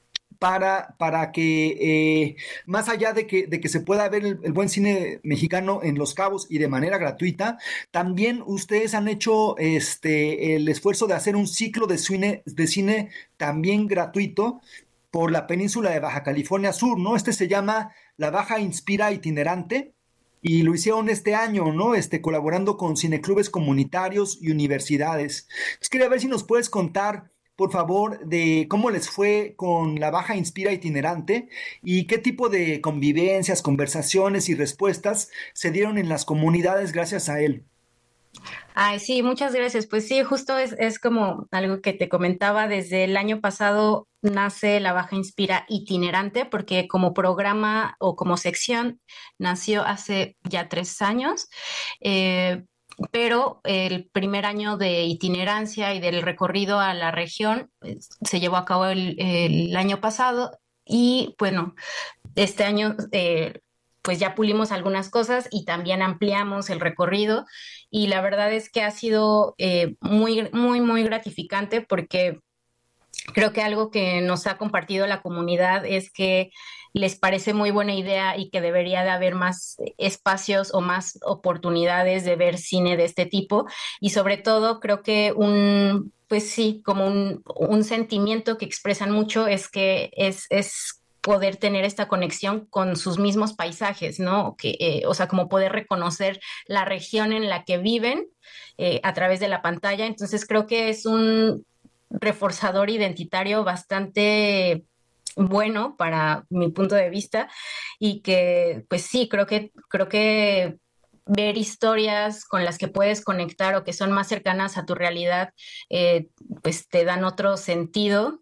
Para, para que, eh, más allá de que, de que se pueda ver el, el buen cine mexicano en Los Cabos y de manera gratuita, también ustedes han hecho este, el esfuerzo de hacer un ciclo de cine, de cine también gratuito por la península de Baja California Sur, ¿no? Este se llama La Baja Inspira Itinerante y lo hicieron este año, ¿no? Este, colaborando con cineclubes comunitarios y universidades. Entonces quería ver si nos puedes contar, por favor, de cómo les fue con La Baja Inspira Itinerante y qué tipo de convivencias, conversaciones y respuestas se dieron en las comunidades gracias a él. Ay, sí, muchas gracias. Pues sí, justo es, es como algo que te comentaba, desde el año pasado nace La Baja Inspira Itinerante, porque como programa o como sección nació hace ya tres años, eh, pero el primer año de itinerancia y del recorrido a la región eh, se llevó a cabo el, el año pasado y bueno, este año eh, pues ya pulimos algunas cosas y también ampliamos el recorrido y la verdad es que ha sido eh, muy, muy, muy gratificante porque creo que algo que nos ha compartido la comunidad es que les parece muy buena idea y que debería de haber más espacios o más oportunidades de ver cine de este tipo y sobre todo creo que un, pues sí, como un, un sentimiento que expresan mucho es que es, es poder tener esta conexión con sus mismos paisajes, ¿no? Que, eh, o sea, como poder reconocer la región en la que viven eh, a través de la pantalla. Entonces creo que es un reforzador identitario bastante bueno para mi punto de vista y que pues sí, creo que creo que ver historias con las que puedes conectar o que son más cercanas a tu realidad eh, pues te dan otro sentido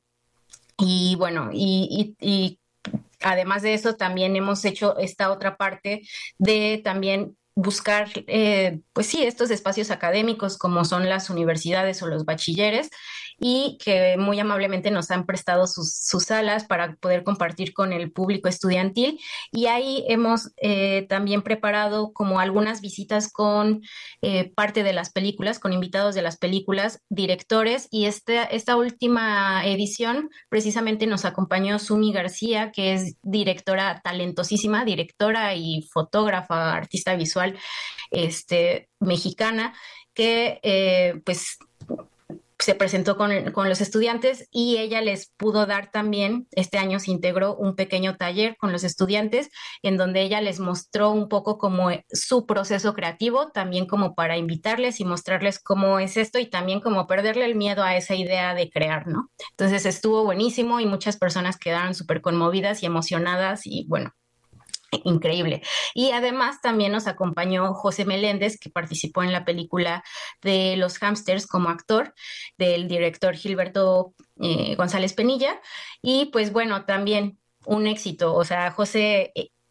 y bueno y, y, y además de eso también hemos hecho esta otra parte de también buscar, eh, pues sí, estos espacios académicos como son las universidades o los bachilleres y que muy amablemente nos han prestado sus, sus salas para poder compartir con el público estudiantil y ahí hemos eh, también preparado como algunas visitas con eh, parte de las películas, con invitados de las películas, directores y este, esta última edición precisamente nos acompañó Sumi García, que es directora talentosísima, directora y fotógrafa, artista visual este, mexicana, que eh, pues se presentó con, con los estudiantes y ella les pudo dar también, este año se integró un pequeño taller con los estudiantes en donde ella les mostró un poco como su proceso creativo, también como para invitarles y mostrarles cómo es esto y también como perderle el miedo a esa idea de crear, ¿no? Entonces estuvo buenísimo y muchas personas quedaron súper conmovidas y emocionadas y bueno, increíble. Y además también nos acompañó José Meléndez, que participó en la película de Los Hámsters como actor, del director Gilberto eh, González Penilla. Y pues bueno, también un éxito. O sea, José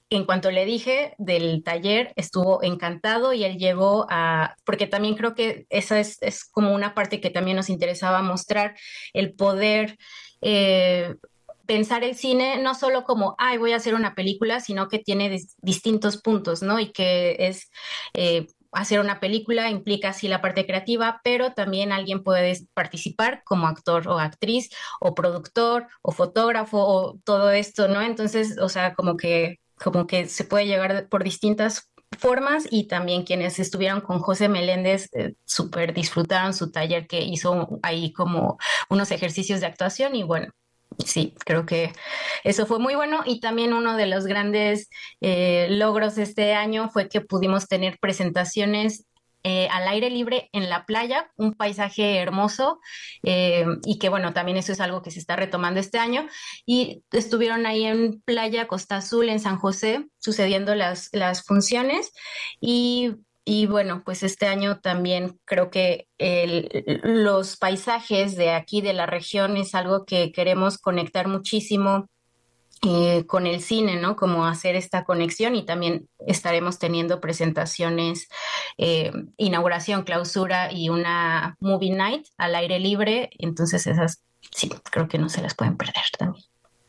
en cuanto le dije del taller, estuvo encantado y él llegó a, porque también creo que esa es, es como una parte que también nos interesaba mostrar, el poder eh, pensar el cine no solo como, ay, voy a hacer una película, sino que tiene dis- distintos puntos, ¿no? Y que es... Eh, hacer una película implica sí la parte creativa, pero también alguien puede participar como actor o actriz o productor o fotógrafo o todo esto, ¿no? Entonces, o sea, como que, como que se puede llegar por distintas formas y también quienes estuvieron con José Meléndez eh, súper disfrutaron su taller que hizo ahí como unos ejercicios de actuación y bueno, sí, creo que eso fue muy bueno y también uno de los grandes eh, logros de este año fue que pudimos tener presentaciones eh, al aire libre en la playa, un paisaje hermoso eh, y que bueno, también eso es algo que se está retomando este año y estuvieron ahí en Playa Costa Azul en San José sucediendo las, las funciones y Y bueno, pues este año también creo que el, los paisajes de aquí, de la región, es algo que queremos conectar muchísimo eh, con el cine, ¿no? Como hacer esta conexión y también estaremos teniendo presentaciones, eh, inauguración, clausura y una movie night al aire libre. Entonces esas sí, creo que no se las pueden perder también.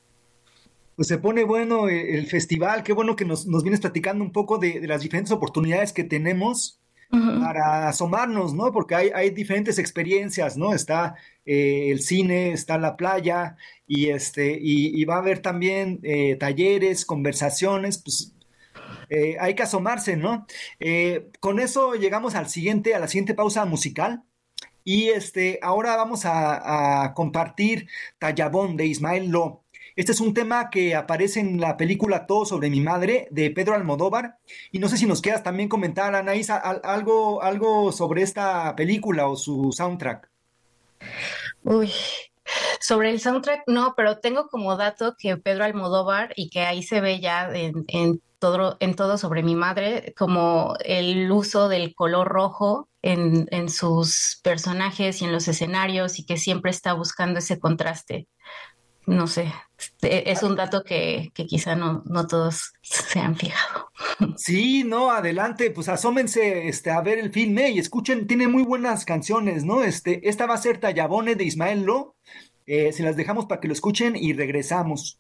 Pues se pone bueno el, el festival, qué bueno que nos, nos vienes platicando un poco de, de las diferentes oportunidades que tenemos uh-huh. para asomarnos, ¿no? Porque hay, hay diferentes experiencias, ¿no? Está eh, el cine, está la playa y, este, y, y va a haber también eh, talleres, conversaciones, pues eh, hay que asomarse, ¿no? Eh, con eso llegamos al siguiente, a la siguiente pausa musical. Y este, ahora vamos a, a compartir Tallabón de Ismael Lo. Este es un tema que aparece en la película Todo sobre mi madre de Pedro Almodóvar y no sé si nos quieras también comentar, Anaís, algo, algo sobre esta película o su soundtrack. Uy, sobre el soundtrack no, pero tengo como dato que Pedro Almodóvar y que ahí se ve ya en, en, todo, en todo sobre mi madre como el uso del color rojo en, en sus personajes y en los escenarios y que siempre está buscando ese contraste. No sé, es un dato que, que quizá no, no todos se han fijado. Sí, no, adelante, pues asómense este, a ver el filme y escuchen, tiene muy buenas canciones, ¿no? Este, esta va a ser Tallabone de Ismael Lo, eh, se las dejamos para que lo escuchen y regresamos.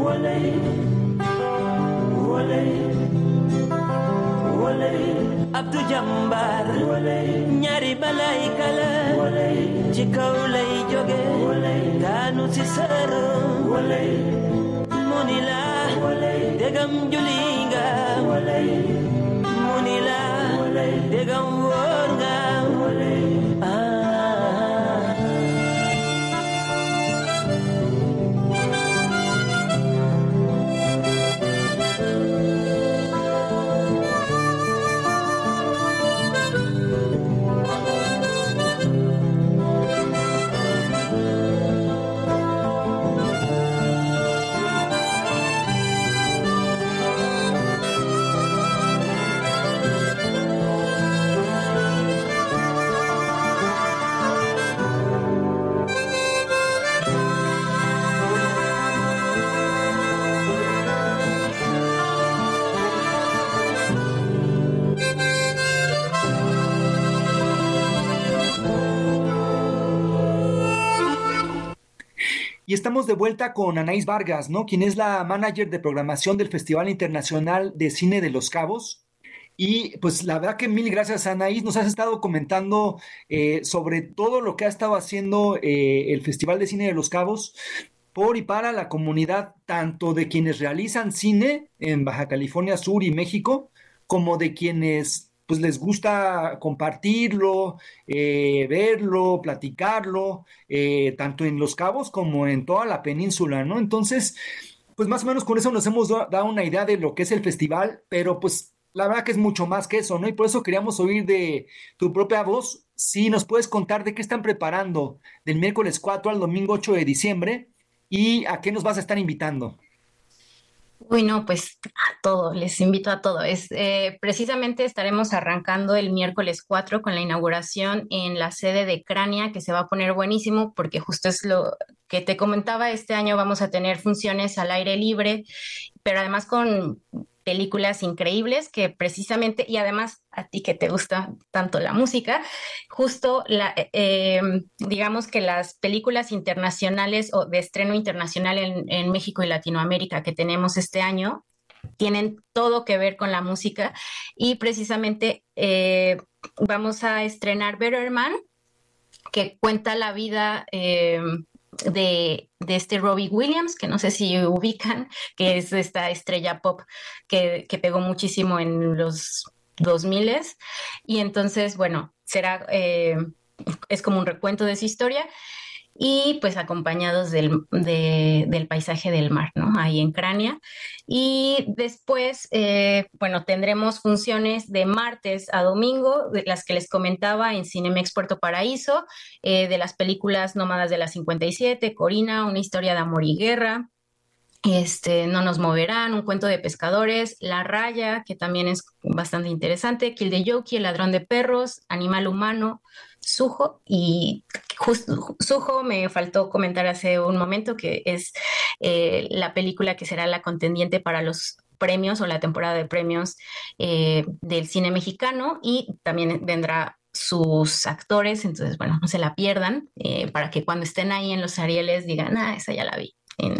Abdu Jambar ñaari malayka la ci kaw lay jóge daanu ci saro mu ni la dégam juli nga mu ni la dégam wóor nga Y estamos de vuelta con Anaís Vargas, ¿no? Quien es la manager de programación del Festival Internacional de Cine de Los Cabos. Y pues la verdad que mil gracias, Anaís. Nos has estado comentando eh, sobre todo lo que ha estado haciendo eh, el Festival de Cine de Los Cabos por y para la comunidad, tanto de quienes realizan cine en Baja California Sur y México, como de quienes pues les gusta compartirlo, eh, verlo, platicarlo, eh, tanto en Los Cabos como en toda la península, ¿no? Entonces, pues más o menos con eso nos hemos dado una idea de lo que es el festival, pero pues la verdad que es mucho más que eso, ¿no? Y por eso queríamos oír de tu propia voz, si nos puedes contar de qué están preparando del miércoles cuatro al domingo ocho de diciembre y a qué nos vas a estar invitando. Uy, no, pues a todo, les invito a todo. Es, eh, precisamente estaremos arrancando el miércoles cuatro con la inauguración en la sede de Crania, que se va a poner buenísimo porque justo es lo que te comentaba, este año vamos a tener funciones al aire libre, pero además con películas increíbles que precisamente, y además a ti que te gusta tanto la música, justo la, eh, digamos que las películas internacionales o de estreno internacional en, en México y Latinoamérica que tenemos este año tienen todo que ver con la música y precisamente eh, vamos a estrenar Better Man, que cuenta la vida eh, de, de este Robbie Williams, que no sé si ubican, que es esta estrella pop que, que pegó muchísimo en los dos miles, y entonces, bueno, será, eh, es como un recuento de su historia, y pues acompañados del, de, del paisaje del mar, ¿no? Ahí en Crania. Y después, eh, bueno, tendremos funciones de martes a domingo, de las que les comentaba en Cinemex Puerto Paraíso, eh, de las películas Nómadas de la cincuenta y siete, Corina, Una historia de amor y guerra, Este, No nos moverán, Un cuento de pescadores, La raya, que también es bastante interesante, Kill the Jockey, El ladrón de perros, Animal humano, Sujo, y justo Sujo me faltó comentar hace un momento que es eh, la película que será la contendiente para los premios o la temporada de premios eh, del cine mexicano, y también vendrá sus actores, entonces bueno, no se la pierdan, eh, para que cuando estén ahí en los Arieles digan, ah, esa ya la vi en,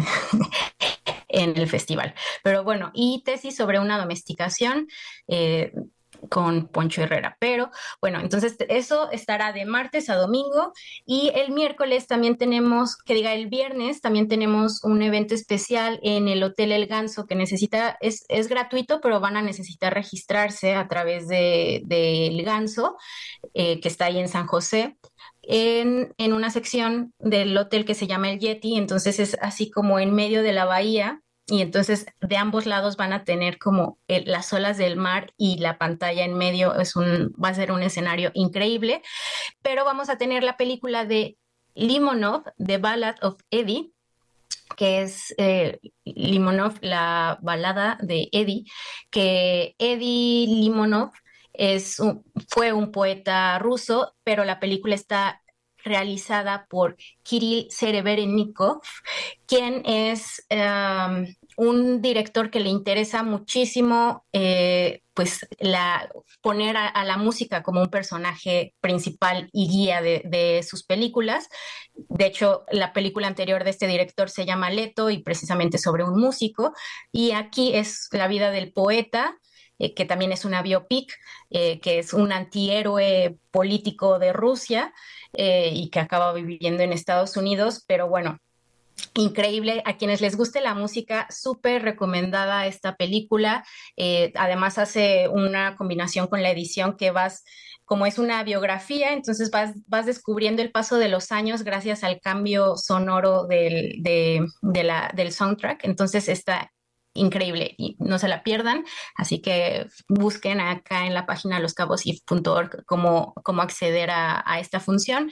en el festival. Pero bueno, y tesis sobre una domesticación eh, con Poncho Herrera. Pero bueno, entonces eso estará de martes a domingo, y el miércoles también tenemos, que diga el viernes, también tenemos un evento especial en el Hotel El Ganso que necesita, es, es gratuito, pero van a necesitar registrarse a través de, de El Ganso, eh, que está ahí en San José. En, en una sección del hotel que se llama el Yeti, entonces es así como en medio de la bahía, y entonces de ambos lados van a tener como el, las olas del mar, y la pantalla en medio es un, va a ser un escenario increíble. Pero vamos a tener la película de Limonov, The Ballad of Eddie, que es eh, Limonov, la balada de Eddie, que Eddie Limonov es un, fue un poeta ruso, pero la película está realizada por Kirill Serebrennikov, quien es um, un director que le interesa muchísimo eh, pues la, poner a, a la música como un personaje principal y guía de, de sus películas. De hecho, la película anterior de este director se llama Leto y precisamente sobre un músico, y aquí es la vida del poeta, eh, que también es una biopic, eh, que es un antihéroe político de Rusia eh, y que acaba viviendo en Estados Unidos, pero bueno, increíble. A quienes les guste la música, súper recomendada esta película. Eh, además hace una combinación con la edición que vas, como es una biografía, entonces vas, vas descubriendo el paso de los años gracias al cambio sonoro del, de, de la, del soundtrack. Entonces está increíble y no se la pierdan, así que busquen acá en la página los cabos if punto org cómo, cómo acceder a, a esta función.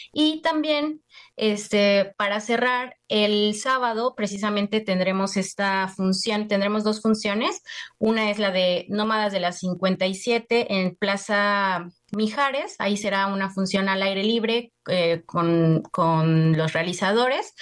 Y también este, para cerrar, el sábado precisamente tendremos esta función, tendremos dos funciones. Una es la de Nómadas de la cincuenta y siete en Plaza Mijares, ahí será una función al aire libre eh, con, con los realizadores,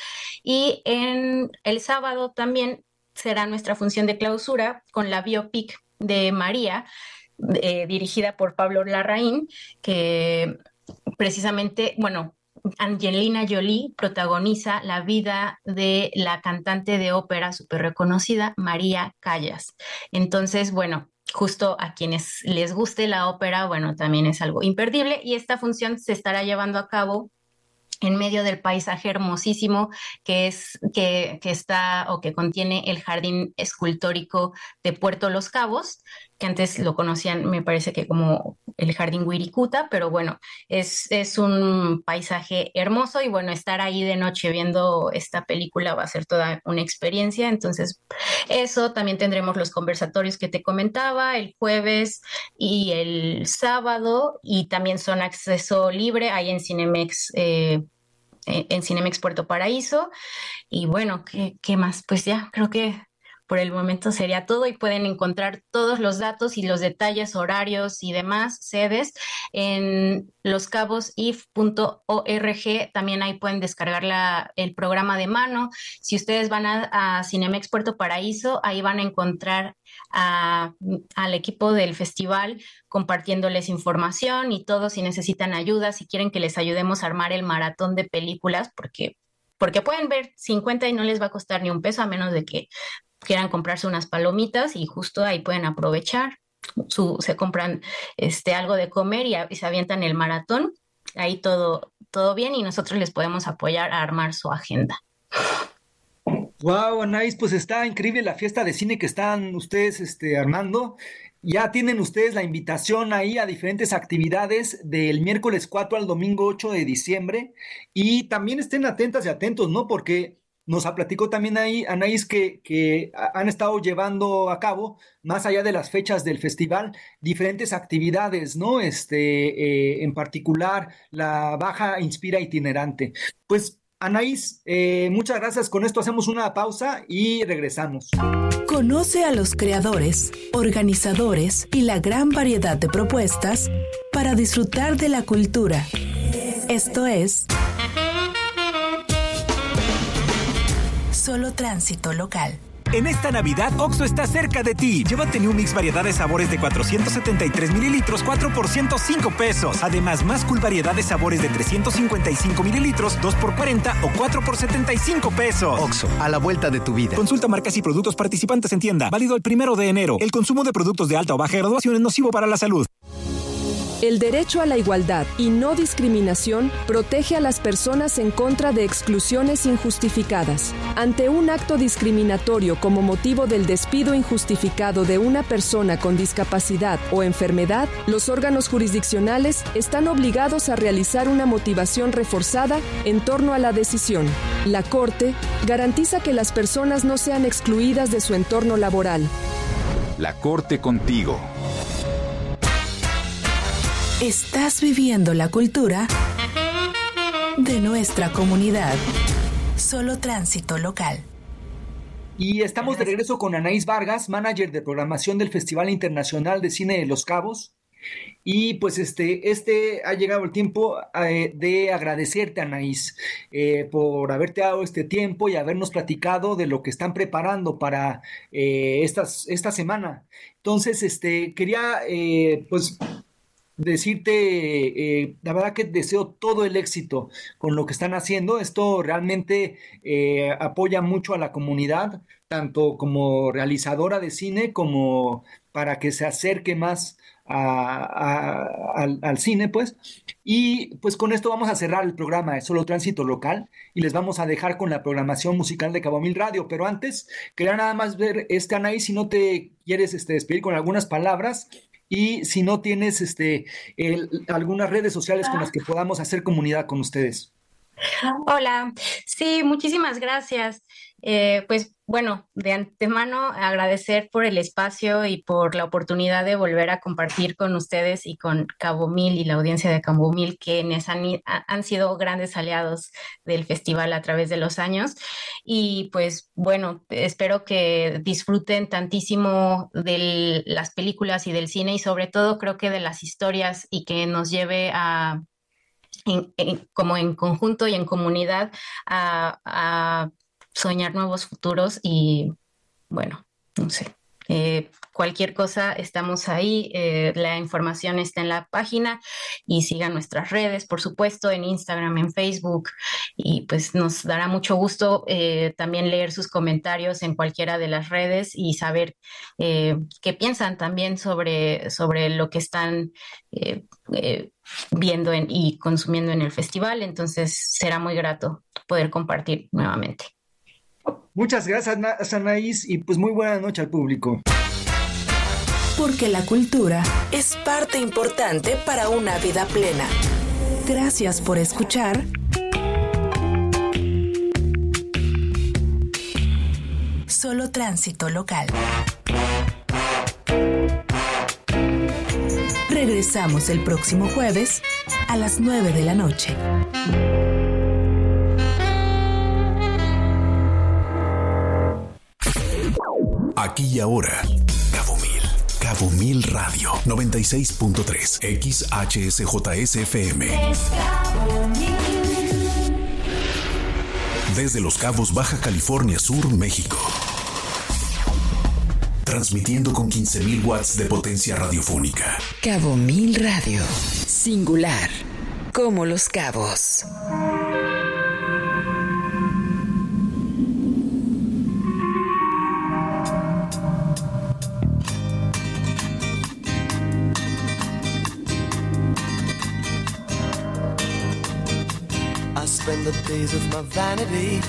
y en el sábado también será nuestra función de clausura con la biopic de María, eh, dirigida por Pablo Larraín, que precisamente, bueno, Angelina Jolie protagoniza la vida de la cantante de ópera súper reconocida, María Callas. Entonces, bueno, justo a quienes les guste la ópera, bueno, también es algo imperdible, y esta función se estará llevando a cabo en medio del paisaje hermosísimo que es que, que está o que contiene el Jardín Escultórico de Puerto Los Cabos, que antes lo conocían, me parece que como el Jardín Wirikuta, pero bueno, es, es un paisaje hermoso, y bueno, estar ahí de noche viendo esta película va a ser toda una experiencia. Entonces, eso, también tendremos los conversatorios que te comentaba el jueves y el sábado, y también son acceso libre ahí en Cinemex, eh, en Cinemex Puerto Paraíso. Y bueno, ¿qué, qué más? Pues ya, creo que por el momento sería todo, y pueden encontrar todos los datos y los detalles, horarios y demás sedes en los cabos if punto org. También ahí pueden descargar la, el programa de mano. Si ustedes van a, a Cinemex Puerto Paraíso, ahí van a encontrar a, al equipo del festival compartiéndoles información y todo, si necesitan ayuda, si quieren que les ayudemos a armar el maratón de películas, porque, porque pueden ver cincuenta y no les va a costar ni un peso, a menos de que quieran comprarse unas palomitas, y justo ahí pueden aprovechar, su, se compran este, algo de comer y, a, y se avientan el maratón. Ahí todo, todo bien, y nosotros les podemos apoyar a armar su agenda. Wow, Anaís, pues está increíble la fiesta de cine que están ustedes este, armando. Ya tienen ustedes la invitación ahí a diferentes actividades del miércoles cuatro al domingo ocho de diciembre, y también estén atentas y atentos, ¿no? Porque nos platicó también ahí Anaís que, que han estado llevando a cabo, más allá de las fechas del festival, diferentes actividades, ¿no? Este, eh, en particular, la Baja Inspira Itinerante. Pues, Anaís, eh, muchas gracias. Con esto hacemos una pausa y regresamos. Conoce a los creadores, organizadores y la gran variedad de propuestas para disfrutar de la cultura. Esto es Solo Tránsito Local. En esta Navidad, Oxxo está cerca de ti. Llévate New Mix variedad de sabores de cuatrocientos setenta y tres mililitros, cuatro por ciento cinco pesos. Además, Más Cool variedad de sabores de trescientos cincuenta y cinco mililitros, dos por cuarenta o cuatro por setenta y cinco pesos. Oxxo, a la vuelta de tu vida. Consulta marcas y productos participantes en tienda. Válido el primero de enero. El consumo de productos de alta o baja graduación es nocivo para la salud. El derecho a la igualdad y no discriminación protege a las personas en contra de exclusiones injustificadas. Ante un acto discriminatorio como motivo del despido injustificado de una persona con discapacidad o enfermedad, los órganos jurisdiccionales están obligados a realizar una motivación reforzada en torno a la decisión. La Corte garantiza que las personas no sean excluidas de su entorno laboral. La Corte contigo. Estás viviendo la cultura de nuestra comunidad. Solo Tránsito Local. Y estamos de regreso con Anaís Vargas, manager de programación del Festival Internacional de Cine de Los Cabos. Y pues este, este ha llegado el tiempo eh, de agradecerte, Anaís, eh, por haberte dado este tiempo y habernos platicado de lo que están preparando para eh, estas, esta semana. Entonces, este, quería eh, pues decirte, eh, la verdad que deseo todo el éxito con lo que están haciendo. Esto realmente eh, apoya mucho a la comunidad, tanto como realizadora de cine como para que se acerque más A, a, al, al cine, pues. Y pues con esto vamos a cerrar el programa de Solo Tránsito Local y les vamos a dejar con la programación musical de Cabo Mil Radio. Pero antes, quería nada más ver, este, Anaí, si no te quieres este, despedir con algunas palabras y si no tienes este, el, algunas redes sociales con las que podamos hacer comunidad con ustedes. Hola, sí, muchísimas gracias. Eh, pues bueno, de antemano agradecer por el espacio y por la oportunidad de volver a compartir con ustedes y con Cabo Mil y la audiencia de Cabo Mil, quienes han, han sido grandes aliados del festival a través de los años. Y pues bueno, espero que disfruten tantísimo de las películas y del cine y sobre todo creo que de las historias y que nos lleve a, en, en, como en conjunto y en comunidad, a... a soñar nuevos futuros y bueno, no sé, eh, cualquier cosa estamos ahí, eh, la información está en la página y sigan nuestras redes, por supuesto, en Instagram, en Facebook y pues nos dará mucho gusto eh, también leer sus comentarios en cualquiera de las redes y saber eh, qué piensan también sobre, sobre lo que están eh, eh, viendo en, y consumiendo en el festival, entonces será muy grato poder compartir nuevamente. Muchas gracias, Anaís, y pues muy buena noche al público. Porque la cultura es parte importante para una vida plena. Gracias por escuchar. Solo Tránsito Local. Regresamos el próximo jueves a las nueve de la noche. Aquí y ahora, Cabo Mil, Cabo Mil Radio, noventa y seis punto tres, X H S J S F M. Desde Los Cabos, Baja California Sur, México. Transmitiendo con quince mil watts de potencia radiofónica. Cabo Mil Radio, singular, como Los Cabos. Spend the days of my vanity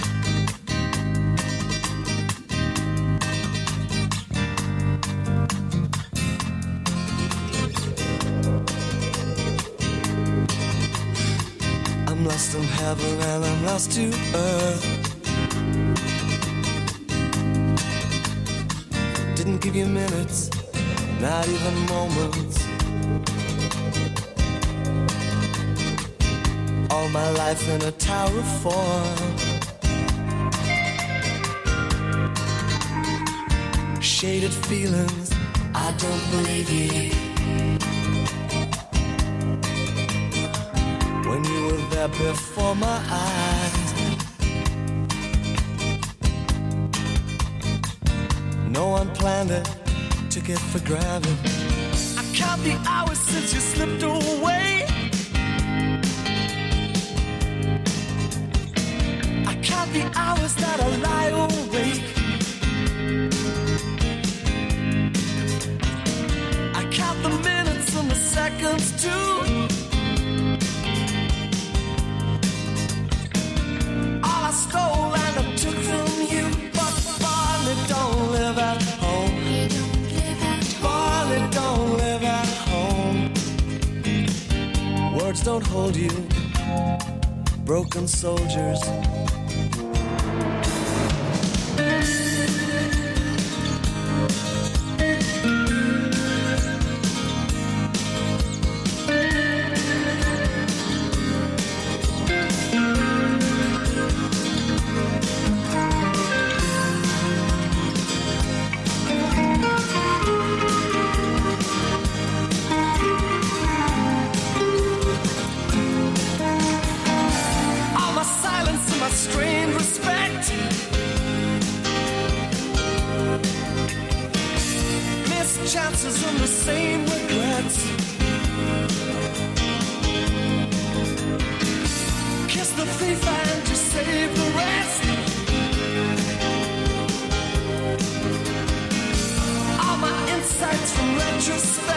I'm lost in heaven and I'm lost to earth. Didn't give you minutes, not even moments. All my life in a tower of form. Shaded feelings, I don't believe you. When you were there before my eyes, no one planned it, took it for granted. I count the hours since you slipped away. The hours that I lie awake, I count the minutes and the seconds too. All I stole and I took from you, but Barney don't live at home. Barney don't live at home. Words don't hold you, broken soldiers. chances and the same regrets. Kiss the thief and just save the rest. All my insights from retrospect.